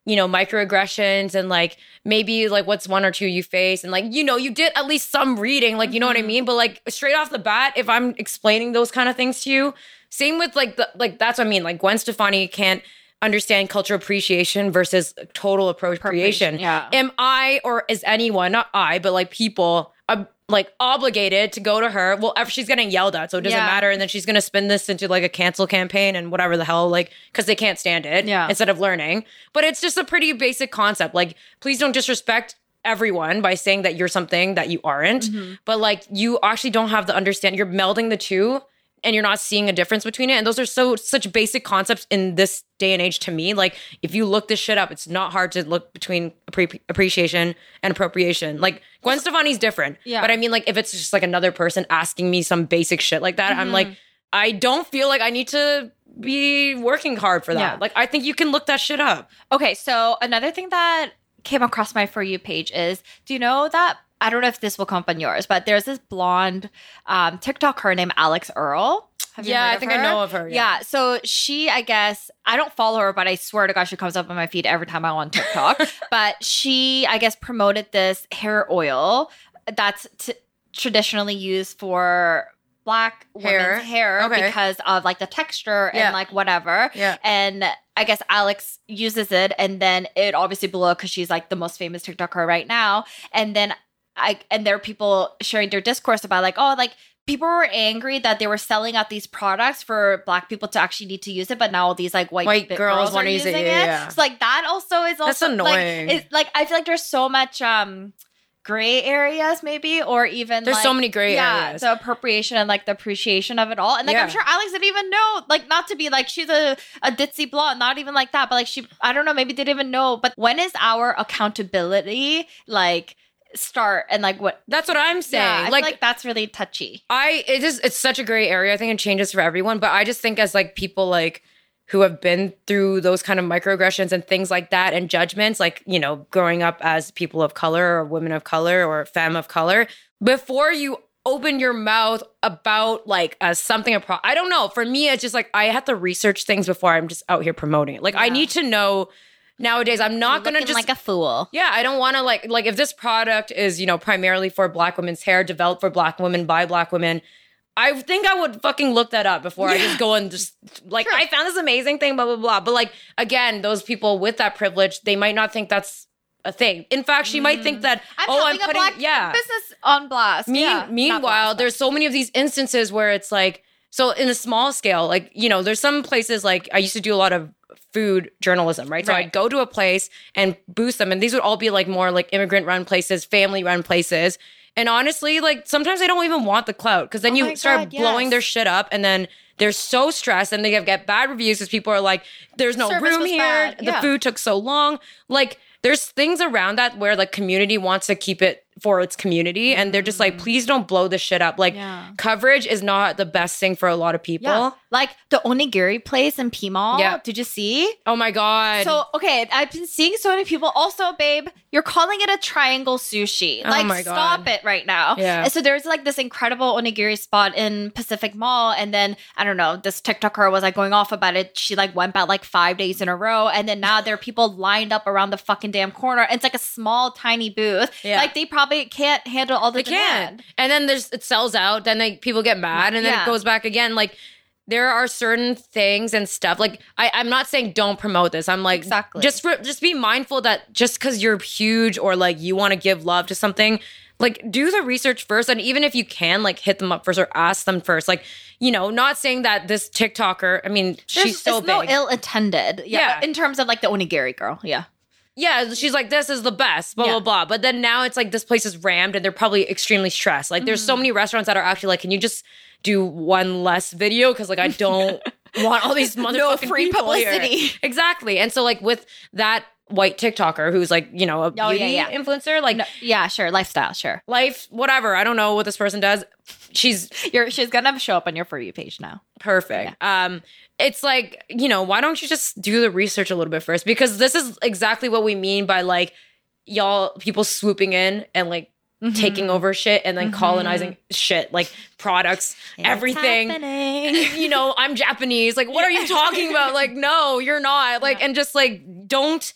you know, microaggressions and like maybe like what's one or two you face and like, you know, you did at least some reading, like, you know what I mean? But like straight off the bat, if I'm explaining those kind of things to you, same with like the, like, that's what I mean. Like Gwen Stefani can't understand cultural appreciation versus total appropriation. Yeah. Am I, or is anyone, not I, but like people, uh, like obligated to go to her? Well, if she's getting yelled at, so it doesn't Yeah. matter. And then she's going to spin this into like a cancel campaign and whatever the hell, like, because they can't stand it Yeah. instead of learning. But it's just a pretty basic concept. Like, please don't disrespect everyone by saying that you're something that you aren't. Mm-hmm. But like, you actually don't have the understand. You're melding the two and you're not seeing a difference between it. And those are so such basic concepts in this day and age to me. Like, if you look this shit up, it's not hard to look between appre- appreciation and appropriation. Like, Gwen Stefani's different. Yeah. But I mean, like, if it's just like another person asking me some basic shit like that, I'm like, I don't feel like I need to be working hard for that. Yeah. Like, I think you can look that shit up. Okay, so another thing that came across my For You page is, do you know that, I don't know if this will come up on yours, but there's this blonde um, TikToker named Alex Earl. Have you Yeah, heard I of think I her? know of her, yeah. Yeah, so she, I guess, I don't follow her, but I swear to God, she comes up on my feed every time I'm on TikTok. But she, I guess, promoted this hair oil that's t- traditionally used for Black Hair. women's hair Okay. because of like the texture Yeah. and like whatever. Yeah. And I guess Alex uses it, and then it obviously blew up because she's like the most famous TikToker right now. And then I and there are people sharing their discourse about like, oh, like people were angry that they were selling out these products for Black people to actually need to use it, but now all these like white, White bit girls girls wanna are use it, using yeah, it. yeah. So like that also is That's also annoying. Like, it's, like I feel like there's so much um gray areas maybe, or even There's like, so many gray yeah, areas. the appropriation and like the appreciation of it all. And like Yeah. I'm sure Alex didn't even know, like not to be like she's a, a ditzy blonde, not even like that, but like she, I don't know, maybe didn't even know. But when is our accountability like start and like what? That's what I'm saying. Yeah, I feel like, like that's really touchy. I it is it's such a gray area. I think it changes for everyone, but I just think as like people like who have been through those kind of microaggressions and things like that and judgments, like, you know, growing up as people of color or women of color or femme of color, before you open your mouth about like uh, something a pro- I don't know. For me, it's just like I have to research things before I'm just out here promoting it. Like I Yeah. need to know nowadays. I'm not gonna Looking just like a fool. yeah, I don't want to like like if this product is, you know, primarily for Black women's hair, developed for Black women by Black women, I think I would fucking look that up before I just go and just like Sure. I found this amazing thing, blah blah blah. But like again, those people with that privilege, they might not think that's a thing. In fact, she might think that I'm oh, I'm helping a putting Black yeah. business on blast. Mean, yeah, not meanwhile, blast, but- there's so many of these instances where it's like, so in a small scale, like, you know, there's some places like I used to do a lot of food journalism, right? So Right. I'd go to a place and boost them. And these would all be like more like immigrant run places, family run places. And honestly, like sometimes they don't even want the clout because then Oh you my start God, blowing yes. their shit up and then they're so stressed and they have, get bad reviews because people are like, there's no Service room was here. bad. The Yeah. food took so long. Like there's things around that where the community wants to keep it for its community. And they're just like, please don't blow this shit up. Like Yeah. coverage is not the best thing for a lot of people. Yeah. Like the onigiri place in P Mall. Yeah. Did you see? Oh my God. So, okay, I've been seeing so many people. Also, babe, you're calling it a triangle sushi. Oh Like, my stop God. it right now. Yeah. And so there's like this incredible onigiri spot in Pacific Mall. And then, I don't know, this TikToker was like going off about it. She like went back like five days in a row. And then now there are people lined up around the fucking damn corner. And it's like a small, tiny booth. Yeah. Like, they probably can't handle all the They demand. can't. And then there's it sells out. Then like people get mad, and then Yeah. it goes back again. Like there are certain things and stuff. Like I, I'm not saying don't promote this. I'm like Exactly. just for, just be mindful that just because you're huge or like you want to give love to something, like do the research first. And even if you can, like hit them up first or ask them first. Like you know, not saying that this TikToker. I mean, There's, she's so it's big. no ill intended. Yeah, Yeah. in terms of like the onigiri girl. Yeah. Yeah, she's like, this is the best, blah, Yeah. blah, blah. But then now it's like this place is rammed and they're probably extremely stressed. Like there's so Mm-hmm. many restaurants that are actually like, can you just do one less video? Because like I don't want all these motherfucking free people here. publicity. Exactly. And so like with that white TikToker who's like, you know, a yeah, beauty yeah. influencer, like No, yeah, sure. Lifestyle, sure. life, whatever. I don't know what this person does. She's You're, she's gonna show up on your For You page now. perfect. Um, it's like, you know, why don't you just do the research a little bit first? Because this is exactly what we mean by like y'all people swooping in and like Mm-hmm. taking over shit and then colonizing shit, like products, everything. You know, I'm Japanese. Like, what are you talking about? Like, no, you're not. Like, and just like don't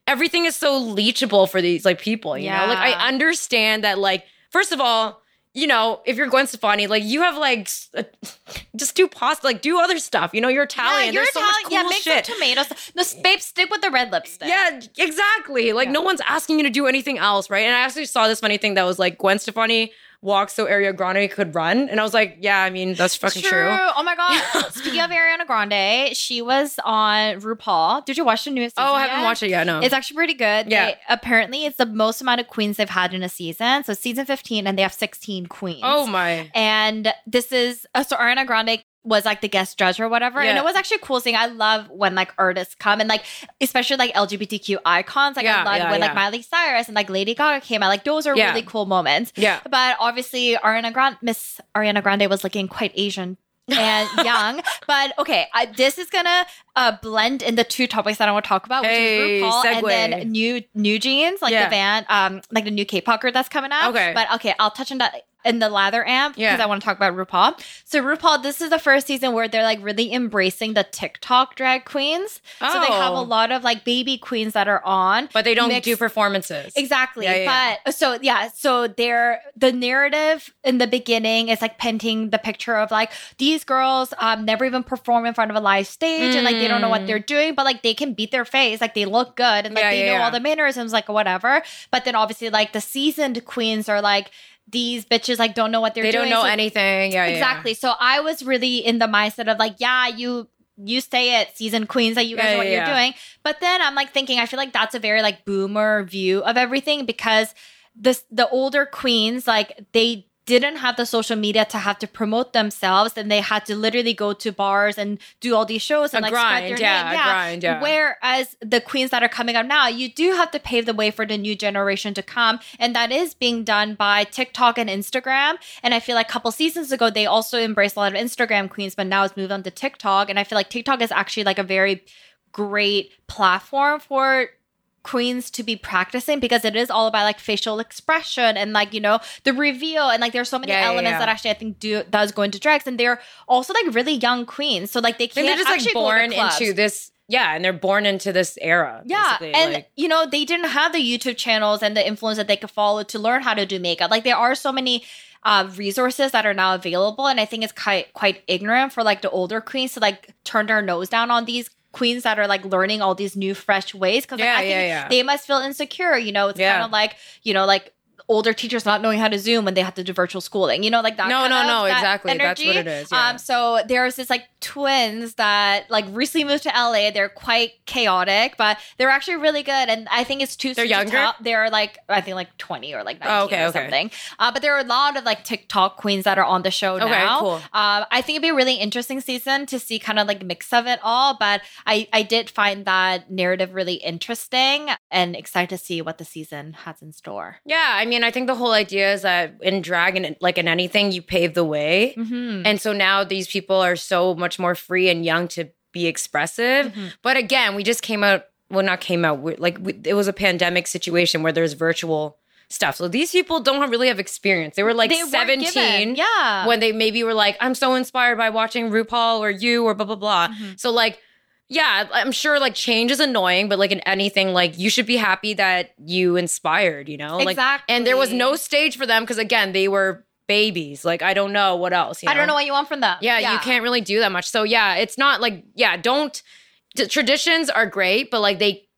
everything is so leachable for these like people, you know? Like I Yeah. understand that like, first of all, you know, if you're Gwen Stefani, like you have like, s- uh, just do pasta, like do other stuff. You know, you're Italian. Yeah, you're There's so Italian. much yeah, cool make shit. some tomatoes. No, babe, stick with the red lipstick. Yeah, exactly. Like Yeah. no one's asking you to do anything else, right? And I actually saw this funny thing that was like Gwen Stefani walked so Ariana Grande could run, and I was like, yeah, I mean that's fucking true. Oh my god. Speaking of Ariana Grande, she was on RuPaul. Did you watch the newest season? Oh, I haven't yet? watched it yet. No, It's actually pretty good. Yeah. They, apparently, it's the most amount of queens they've had in a season. So season fifteen, and they have sixteen queens. oh my. And this is uh, so Ariana Grande was like the guest judge or whatever. And Yeah. it was actually a cool thing. I love when like artists come and like, especially like L G B T Q icons. Like Yeah, I love yeah, when yeah. like Miley Cyrus and like Lady Gaga came out. Like those are Yeah. really cool moments. Yeah. But obviously Ariana Grande, Miss Ariana Grande was looking quite Asian and young. But okay, I, this is gonna uh, blend in the two topics that I want to talk about, which Hey, is RuPaul segue. and then new new jeans, like Yeah. the band, um, like the new K-pop group that's coming out. Okay. But okay, I'll touch on that in the lather amp because Yeah. I want to talk about RuPaul. So RuPaul, this is the first season where they're like really embracing the TikTok drag queens. So they have a Oh. lot of like baby queens that are on. But they don't mixed- do performances. Exactly. Yeah, yeah, But so yeah, so they're the narrative in the beginning is like painting the picture of like these girls um never even perform in front of a live stage and like they don't know what Mm. they're doing, but like they can beat their face, like they look good and like Yeah, they yeah, know yeah. all the mannerisms, like whatever. But then obviously like the seasoned queens are like these bitches like don't know what they're They doing. don't know So- anything. Yeah, yeah, yeah. Exactly. So I was really in the mindset of like, yeah, you you stay at seasoned queens, that you guys Yeah, know what yeah, you're yeah. doing. But then I'm like thinking, I feel like that's a very like boomer view of everything because this the older queens, like they didn't have the social media to have to promote themselves and they had to literally go to bars and do all these shows and A like spread grind, their yeah, name. a grind, yeah. Whereas the queens that are coming up now, you do have to pave the way for the new generation to come. And that is being done by TikTok and Instagram. And I feel like a couple seasons ago, they also embraced a lot of Instagram queens, but now it's moved on to TikTok. And I feel like TikTok is actually like a very great platform for queens to be practicing because it is all about like facial expression and like, you know, the reveal and like there's so many Yeah, yeah, elements yeah. that actually I think do does go into drags, and they're also like really young queens, so like they I can't think they're just actually like go to born clubs. into this. Yeah, and they're born into this era. Yeah, basically, and like- you know they didn't have the YouTube channels and the influence that they could follow to learn how to do makeup. Like there are so many uh, resources that are now available, and I think it's quite quite ignorant for like the older queens to like turn their nose down on these queens that are like learning all these new fresh ways because like, Yeah, I think yeah, yeah. they must feel insecure. You know, it's Yeah. kind of like you know like. Older teachers not knowing how to Zoom when they have to do virtual schooling, you know, like that. No, kind no, of, no, that exactly. That's what energy. it is, yeah. Um, so there's this like twins that like recently moved to L A. They're quite chaotic, but they're actually really good. And I think it's too They're soon to younger? tell. They're like I think like twenty or like nineteen Oh, okay, or okay. something. Uh, but there are a lot of like TikTok queens that are on the show Okay, now. cool. Um, I think it'd be a really interesting season to see kind of like mix of it all. But I I did find that narrative really interesting and excited to see what the season has in store. Yeah, I mean, I think the whole idea is that in drag and like in anything, you pave the way. Mm-hmm. And so now these people are so much more free and young to be expressive. Mhm. But again, we just came out, well, not came out, we- like we, it was a pandemic situation where there's virtual stuff. So these people don't have- really have experience. They were like They weren't seventeen given. Yeah. when they maybe were like, I'm so inspired by watching RuPaul or you or blah, blah, blah. Mhm. So like, yeah, I'm sure like change is annoying, but like in anything, like you should be happy that you inspired, you know? Like, and there was Exactly. no stage for them because again, they were babies. Like, I don't know what else. You I don't know what you want from them. Yeah, you can't really do that much. So yeah, it's not like, yeah, don't, t- traditions are great, but like they,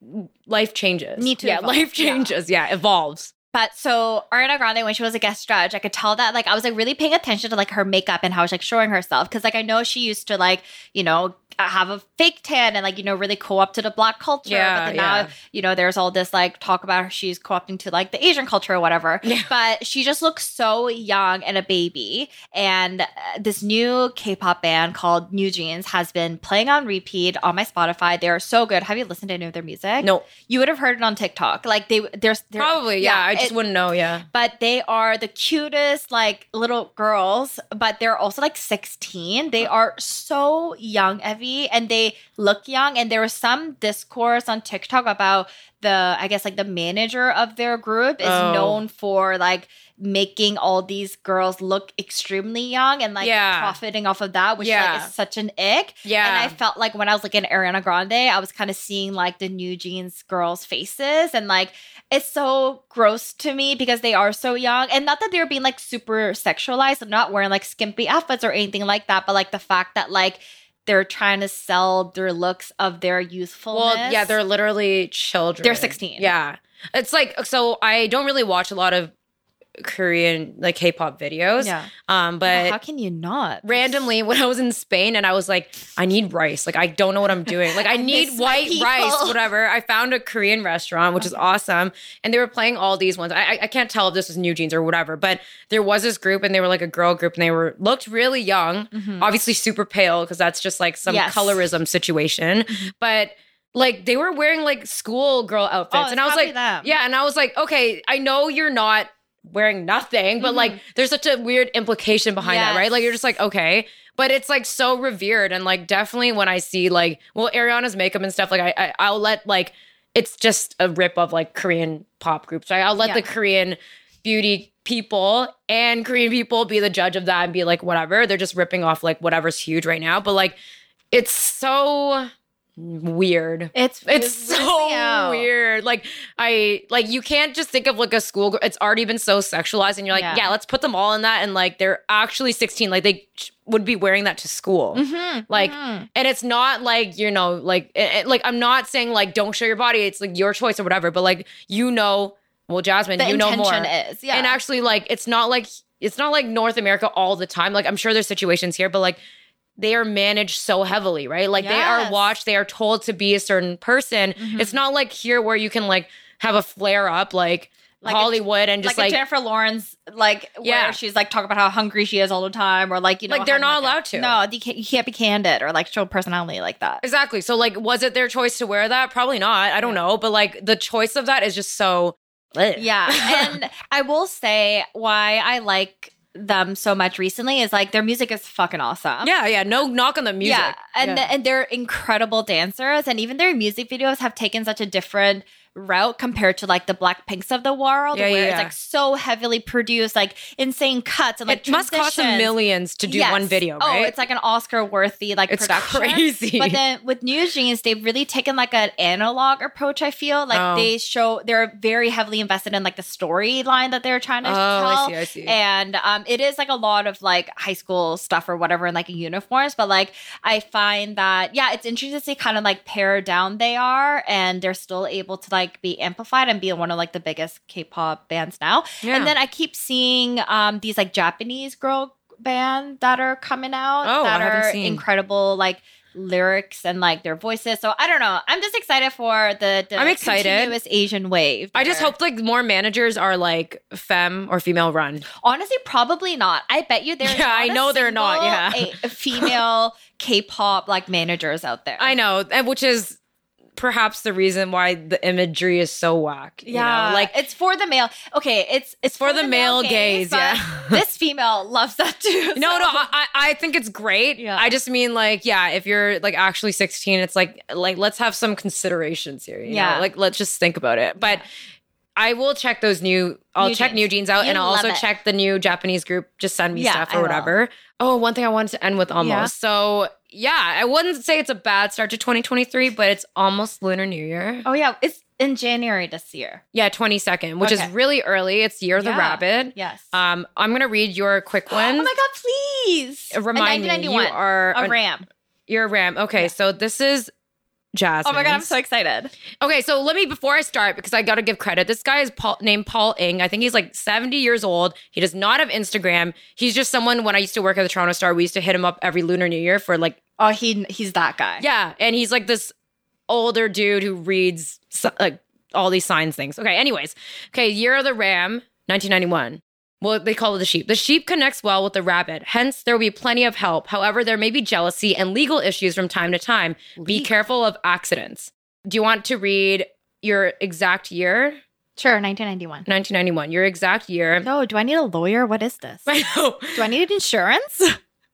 life changes. Need to Yeah, evolve. life Yeah. changes. Yeah, evolves. But so Ariana Grande, when she was a guest judge, I could tell that like I was like really paying attention to like her makeup and how she's like showing herself. Cause like I know she used to like, you know, have a fake tan and like, you know, really co-op to the black culture. Yeah, but then yeah. now, you know, there's all this like talk about her she's co-opting to like the Asian culture or whatever. Yeah. But she just looks so young and a baby. And uh, this new K-pop band called New Jeans has been playing on repeat on my Spotify. They're so good. Have you listened to any of their music? No, You would have heard it on TikTok. Like they, there's they're, probably. Yeah, I just it- wouldn't know. Yeah. but they are the cutest like little girls, but they're also like sixteen. They are so young. heavy and they look young. And there was some discourse on TikTok about the, I guess like the manager of their group is Oh. known for like making all these girls look extremely young and like Yeah. profiting off of that, which Yeah. like is such an ick. Yeah. And I felt like when I was looking at Ariana Grande, I was kind of seeing like the New Jeans girls' faces and like it's so gross to me because they are so young. And not that they're being like super sexualized, they're not wearing like skimpy outfits or anything like that, but like the fact that like they're trying to sell their looks of their youthfulness. Well, yeah, they're literally children. They're sixteen. Yeah. It's like, so I don't really watch a lot of Korean like K-pop videos. Yeah. Um, but how can you not? randomly when I was in Spain and I was like, I need rice. Like I don't know what I'm doing. Like I, I need miss my white people. rice, whatever. I found a Korean restaurant, which is awesome. And they were playing all these ones. I, I- I can't tell if this was New Jeans or whatever, but there was this group and they were like a girl group and they were looked really young, Mhm. obviously super pale because that's just like some Yes. colorism situation. Mhm. But like they were wearing like schoolgirl outfits. Oh, and I was probably like, them. yeah. And I was like, okay, I know you're not wearing nothing, but Mhm. like there's such a weird implication behind that, right? Yes. Like you're just like, okay. But it's like so revered. And like definitely when I see like, well, Ariana's makeup and stuff, like I, I I'll let like it's just a rip of like Korean pop groups, right? I'll let Yeah. the Korean beauty people and Korean people be the judge of that and be like, whatever. They're just ripping off like whatever's huge right now. But like it's so weird. It's It's freaks me so out. weird. Like I like you can't just think of like a school. It's already been so sexualized, and you're like, Yeah. yeah, let's put them all in that, and like they're actually sixteen. Like they ch- would be wearing that to school. Mhm, Like, mhm. and it's not like you know, like, it, it- like I'm not saying like don't show your body. It's like your choice or whatever. But like you know, well, Jasmine, the you know more. intention is yeah. And actually, like it's not like it's not like North America all the time. Like I'm sure there's situations here, but like they are managed so heavily, right? Like they are Yes. watched, they are told to be a certain person. Mhm. It's not like here where you can like have a flare up like, Like a- Hollywood and just like, like, a Jennifer Lawrence, like Yeah. where she's like talking about how hungry she is all the time, or like you know, Like, they're having, not like, a- allowed to. No, you can't, you can't be candid or like show personality like that. exactly. So like, was it their choice to wear that? Probably not. I don't Yeah. know. But like the choice of that is just so. Yeah, and I will say why I like them so much recently is like their music is fucking awesome. yeah, yeah. No knock on the music. Yeah, and Yeah. and they're incredible dancers, and even their music videos have taken such a different route compared to like the Blackpinks of the world, Yeah, where yeah, it's yeah. like so heavily produced, like insane cuts and like it must cost them transitions. millions to do Yes. one video, right? Oh, it's like an Oscar-worthy like It's production. crazy. But then with New Jeans, they've really taken like an analog approach. I feel like Oh. they show they're very heavily invested in like the storyline that they're trying to oh, tell. I see, I see. And um, it is like a lot of like high school stuff or whatever in like uniforms. But like I find that, yeah, it's interesting to see kind of like pared down they are and they're still able to like be amplified and be one of like the biggest K-pop bands now. Yeah. And then I keep seeing um, these like Japanese girl band that are coming out Oh, that I haven't are seen. incredible like lyrics and like their voices. So I don't know. I'm just excited for the, the I'm excited. continuous Asian wave. I just there. hope like more managers are like femme or female run. Honestly, probably not. I bet you there's Yeah, not I a know they're not, single yeah. a, a female K-pop like managers out there. I know, and which is perhaps the reason why the imagery is so whack. you yeah, know? like it's for the male. Okay, it's it's for the male gaze, but yeah. this female loves that too. no, so- no, I, I I think it's great. Yeah. I just mean like, yeah, if you're like actually sixteen, it's like like let's have some considerations here. you Yeah. know? like let's just think about it. But I will check those new. I'll New check jeans. New Jeans out, You and I'll also love it. check the new Japanese group. Just send me Yeah, stuff I or will. whatever. Oh, one thing I wanted to end with almost. Yeah. So yeah, I wouldn't say it's a bad start to twenty twenty-three, but it's almost Lunar New Year. Oh yeah, it's in January this year. Yeah, twenty-second, which Okay. is really early. It's Year of the Yeah. Rabbit. Yes. Um, I'm gonna read your quick ones. Oh my god, please. Remind me, you are a an- ram. You're a ram. Okay, Yeah. so this is Jasmine. Oh my god, I'm so excited. Okay, so let me before I start because I got to give credit. This guy is Paul, named Paul Ing. I think he's like seventy years old. He does not have Instagram. He's just someone. When I used to work at the Toronto Star, we used to hit him up every Lunar New Year for like Oh, he he's that guy. yeah, and he's like this older dude who reads si- like all these signs things. Okay, anyways, okay, Year of the Ram, nineteen ninety-one. Well, they call it the sheep. The sheep connects well with the rabbit. Hence, there will be plenty of help. However, there may be jealousy and legal issues from time to time. Be Legal. careful of accidents. Do you want to read your exact year? Sure, nineteen ninety-one. nineteen ninety-one. Your exact year. No, do I need a lawyer? What is this? I know. Do I need insurance?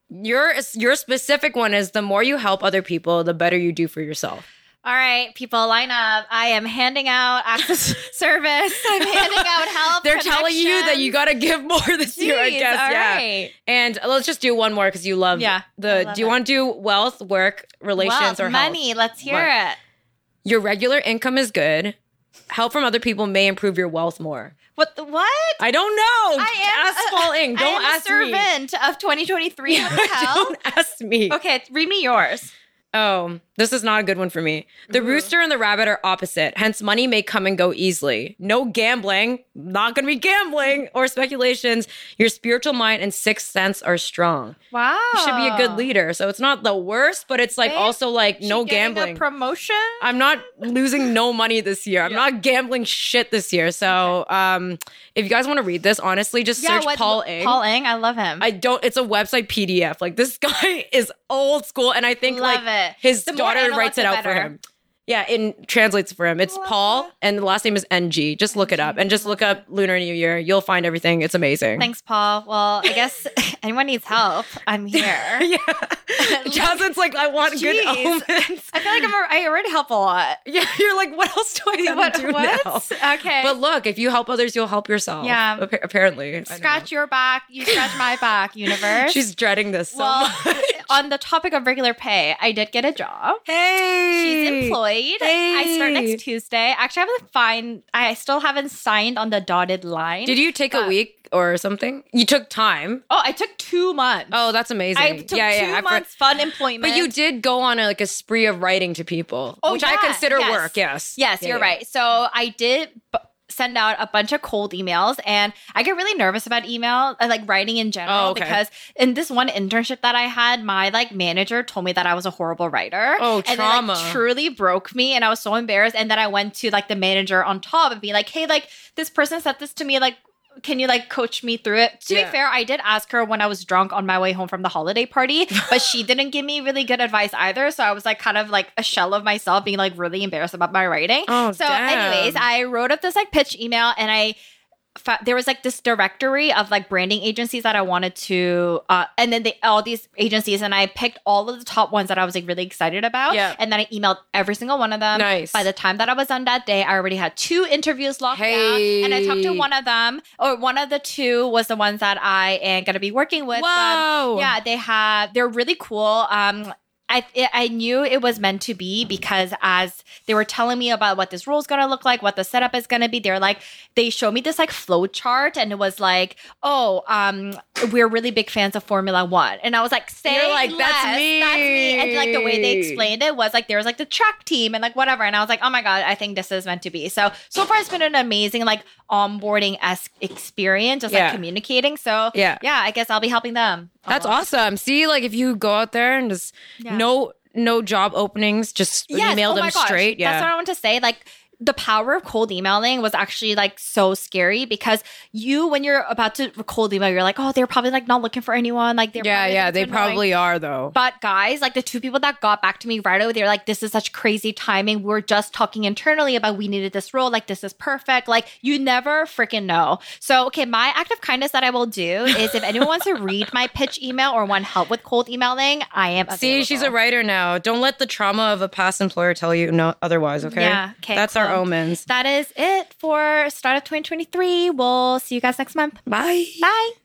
Your your specific one is the more you help other people, the better you do for yourself. All right, people, line up. I am handing out access service. I'm handing out help. They're telling you that you got to give more this year, I Jeez, guess. all yeah. right. And let's just do one more because you love Yeah, I the. love Do you it. want to do wealth, work, relations, Wealth, or health? money. Let's hear What? it. Your regular income is good. Help from other people may improve your wealth more. What? The, what? I don't know. I am ask a- Paul Ing. Don't I am ask a servant of twenty twenty-three. What the hell? me. Don't ask me. Okay, read me yours. Oh, this is not a good one for me. The rooster and the rabbit are opposite. Hence, money may come and go easily. No gambling. Not going to be gambling or speculations. Your spiritual mind and sixth sense are strong. Wow. You should be a good leader. So it's not the worst, but it's like Babe, also like She no getting gambling. A promotion? I'm not losing no money this year. I'm Yeah. not gambling shit this year. So um, if you guys want to read this, honestly, just search what- Paul Ing. Paul Ing, I love him. I don't. It's a website P D F. Like this guy is old school, and I think Love like it. his The more daughter analog, writes the it out for better. him. Yeah, it translates for him. It's Love Paul, that. and the last name is N G. Just look it up, and just look up Lunar New Year. You'll find everything. It's amazing. Thanks, Paul. Well, I guess anyone needs help, I'm here. Yeah, Jasmine's like, I want good Jeez. omens. I feel like I'm a, I already help a lot. Yeah, you're like, what else do I have What? to do what? now? Okay. But look, if you help others, you'll help yourself. Yeah. Appa- apparently. I don't Scratch know. your back. You scratch my back, universe. She's dreading this so well, much. on the topic of regular pay, I did get a job. Hey, She's employed. I start Hey. next Tuesday. Actually, I haven't find. I still haven't signed on the dotted line. Did you take a But- week or something? You took time. Oh, I took two months. Oh, that's amazing. I took yeah, two yeah. I for- months fun employment. But you did go on a, like a spree of writing to people, Oh, which I yeah, consider yes. work. Yes. Yes, Yeah, you're yeah. right. So I did b- send out a bunch of cold emails, and I get really nervous about email, uh, like writing in general, Oh, okay. because in this one internship that I had, my like manager told me that I was a horrible writer. Oh, and trauma. it like, truly broke me, and I was so embarrassed. And then I went to like the manager on top and be like, "Hey, like this person said this to me, like." Can you like coach me through it? To Yeah. be fair, I did ask her when I was drunk on my way home from the holiday party, but she didn't give me really good advice either. So I was like kind of like a shell of myself, being like really embarrassed about my writing. Oh, so, damn. anyways, I wrote up this like pitch email, and I fa- there was like this directory of like branding agencies that I wanted to, uh, and then they all these agencies, and I picked all of the top ones that I was like really excited about, Yeah. and then I emailed every single one of them. Nice. By the time that I was done that day, I already had two interviews locked Hey. down, and I talked to one of them, or one of the two was the ones that I am gonna be working with. Whoa. Um, yeah, they have. They're really cool. Um, I it, I knew it was meant to be, because as they were telling me about what this role is gonna look like, what the setup is gonna be, they're like, they showed me this like flow chart, and it was like, oh, um, we're really big fans of Formula One, and I was like, say You're like, that's less, me. that's me, and like the way they explained it was like there was like the track team and like whatever, and I was like, oh my god, I think this is meant to be. So so far, it's been an amazing like onboarding esque experience, just Yeah. like communicating. So Yeah. yeah, I guess I'll be helping them. That's almost. awesome. See, like if you go out there and just Yeah. no no job openings, just email oh them my gosh. straight. Yeah. That's what I want to say. Like the power of cold emailing was actually like so scary, because you, when you're about to cold email, you're like, oh, they're probably like not looking for anyone. Like they're yeah, probably, yeah, like, they it's annoying. probably are though. But guys, like the two people that got back to me right away, they're like, this is such crazy timing. We're just talking internally about we needed this role. Like, this is perfect. Like, you never freaking know. So, okay, my act of kindness that I will do is if anyone wants to read my pitch email or want help with cold emailing, I am available. See, she's a writer now. Don't let the trauma of a past employer tell you no otherwise, okay? Yeah, okay, That's our cool. omens. That is it for start of twenty twenty-three. We'll see you guys next month. Bye. Bye.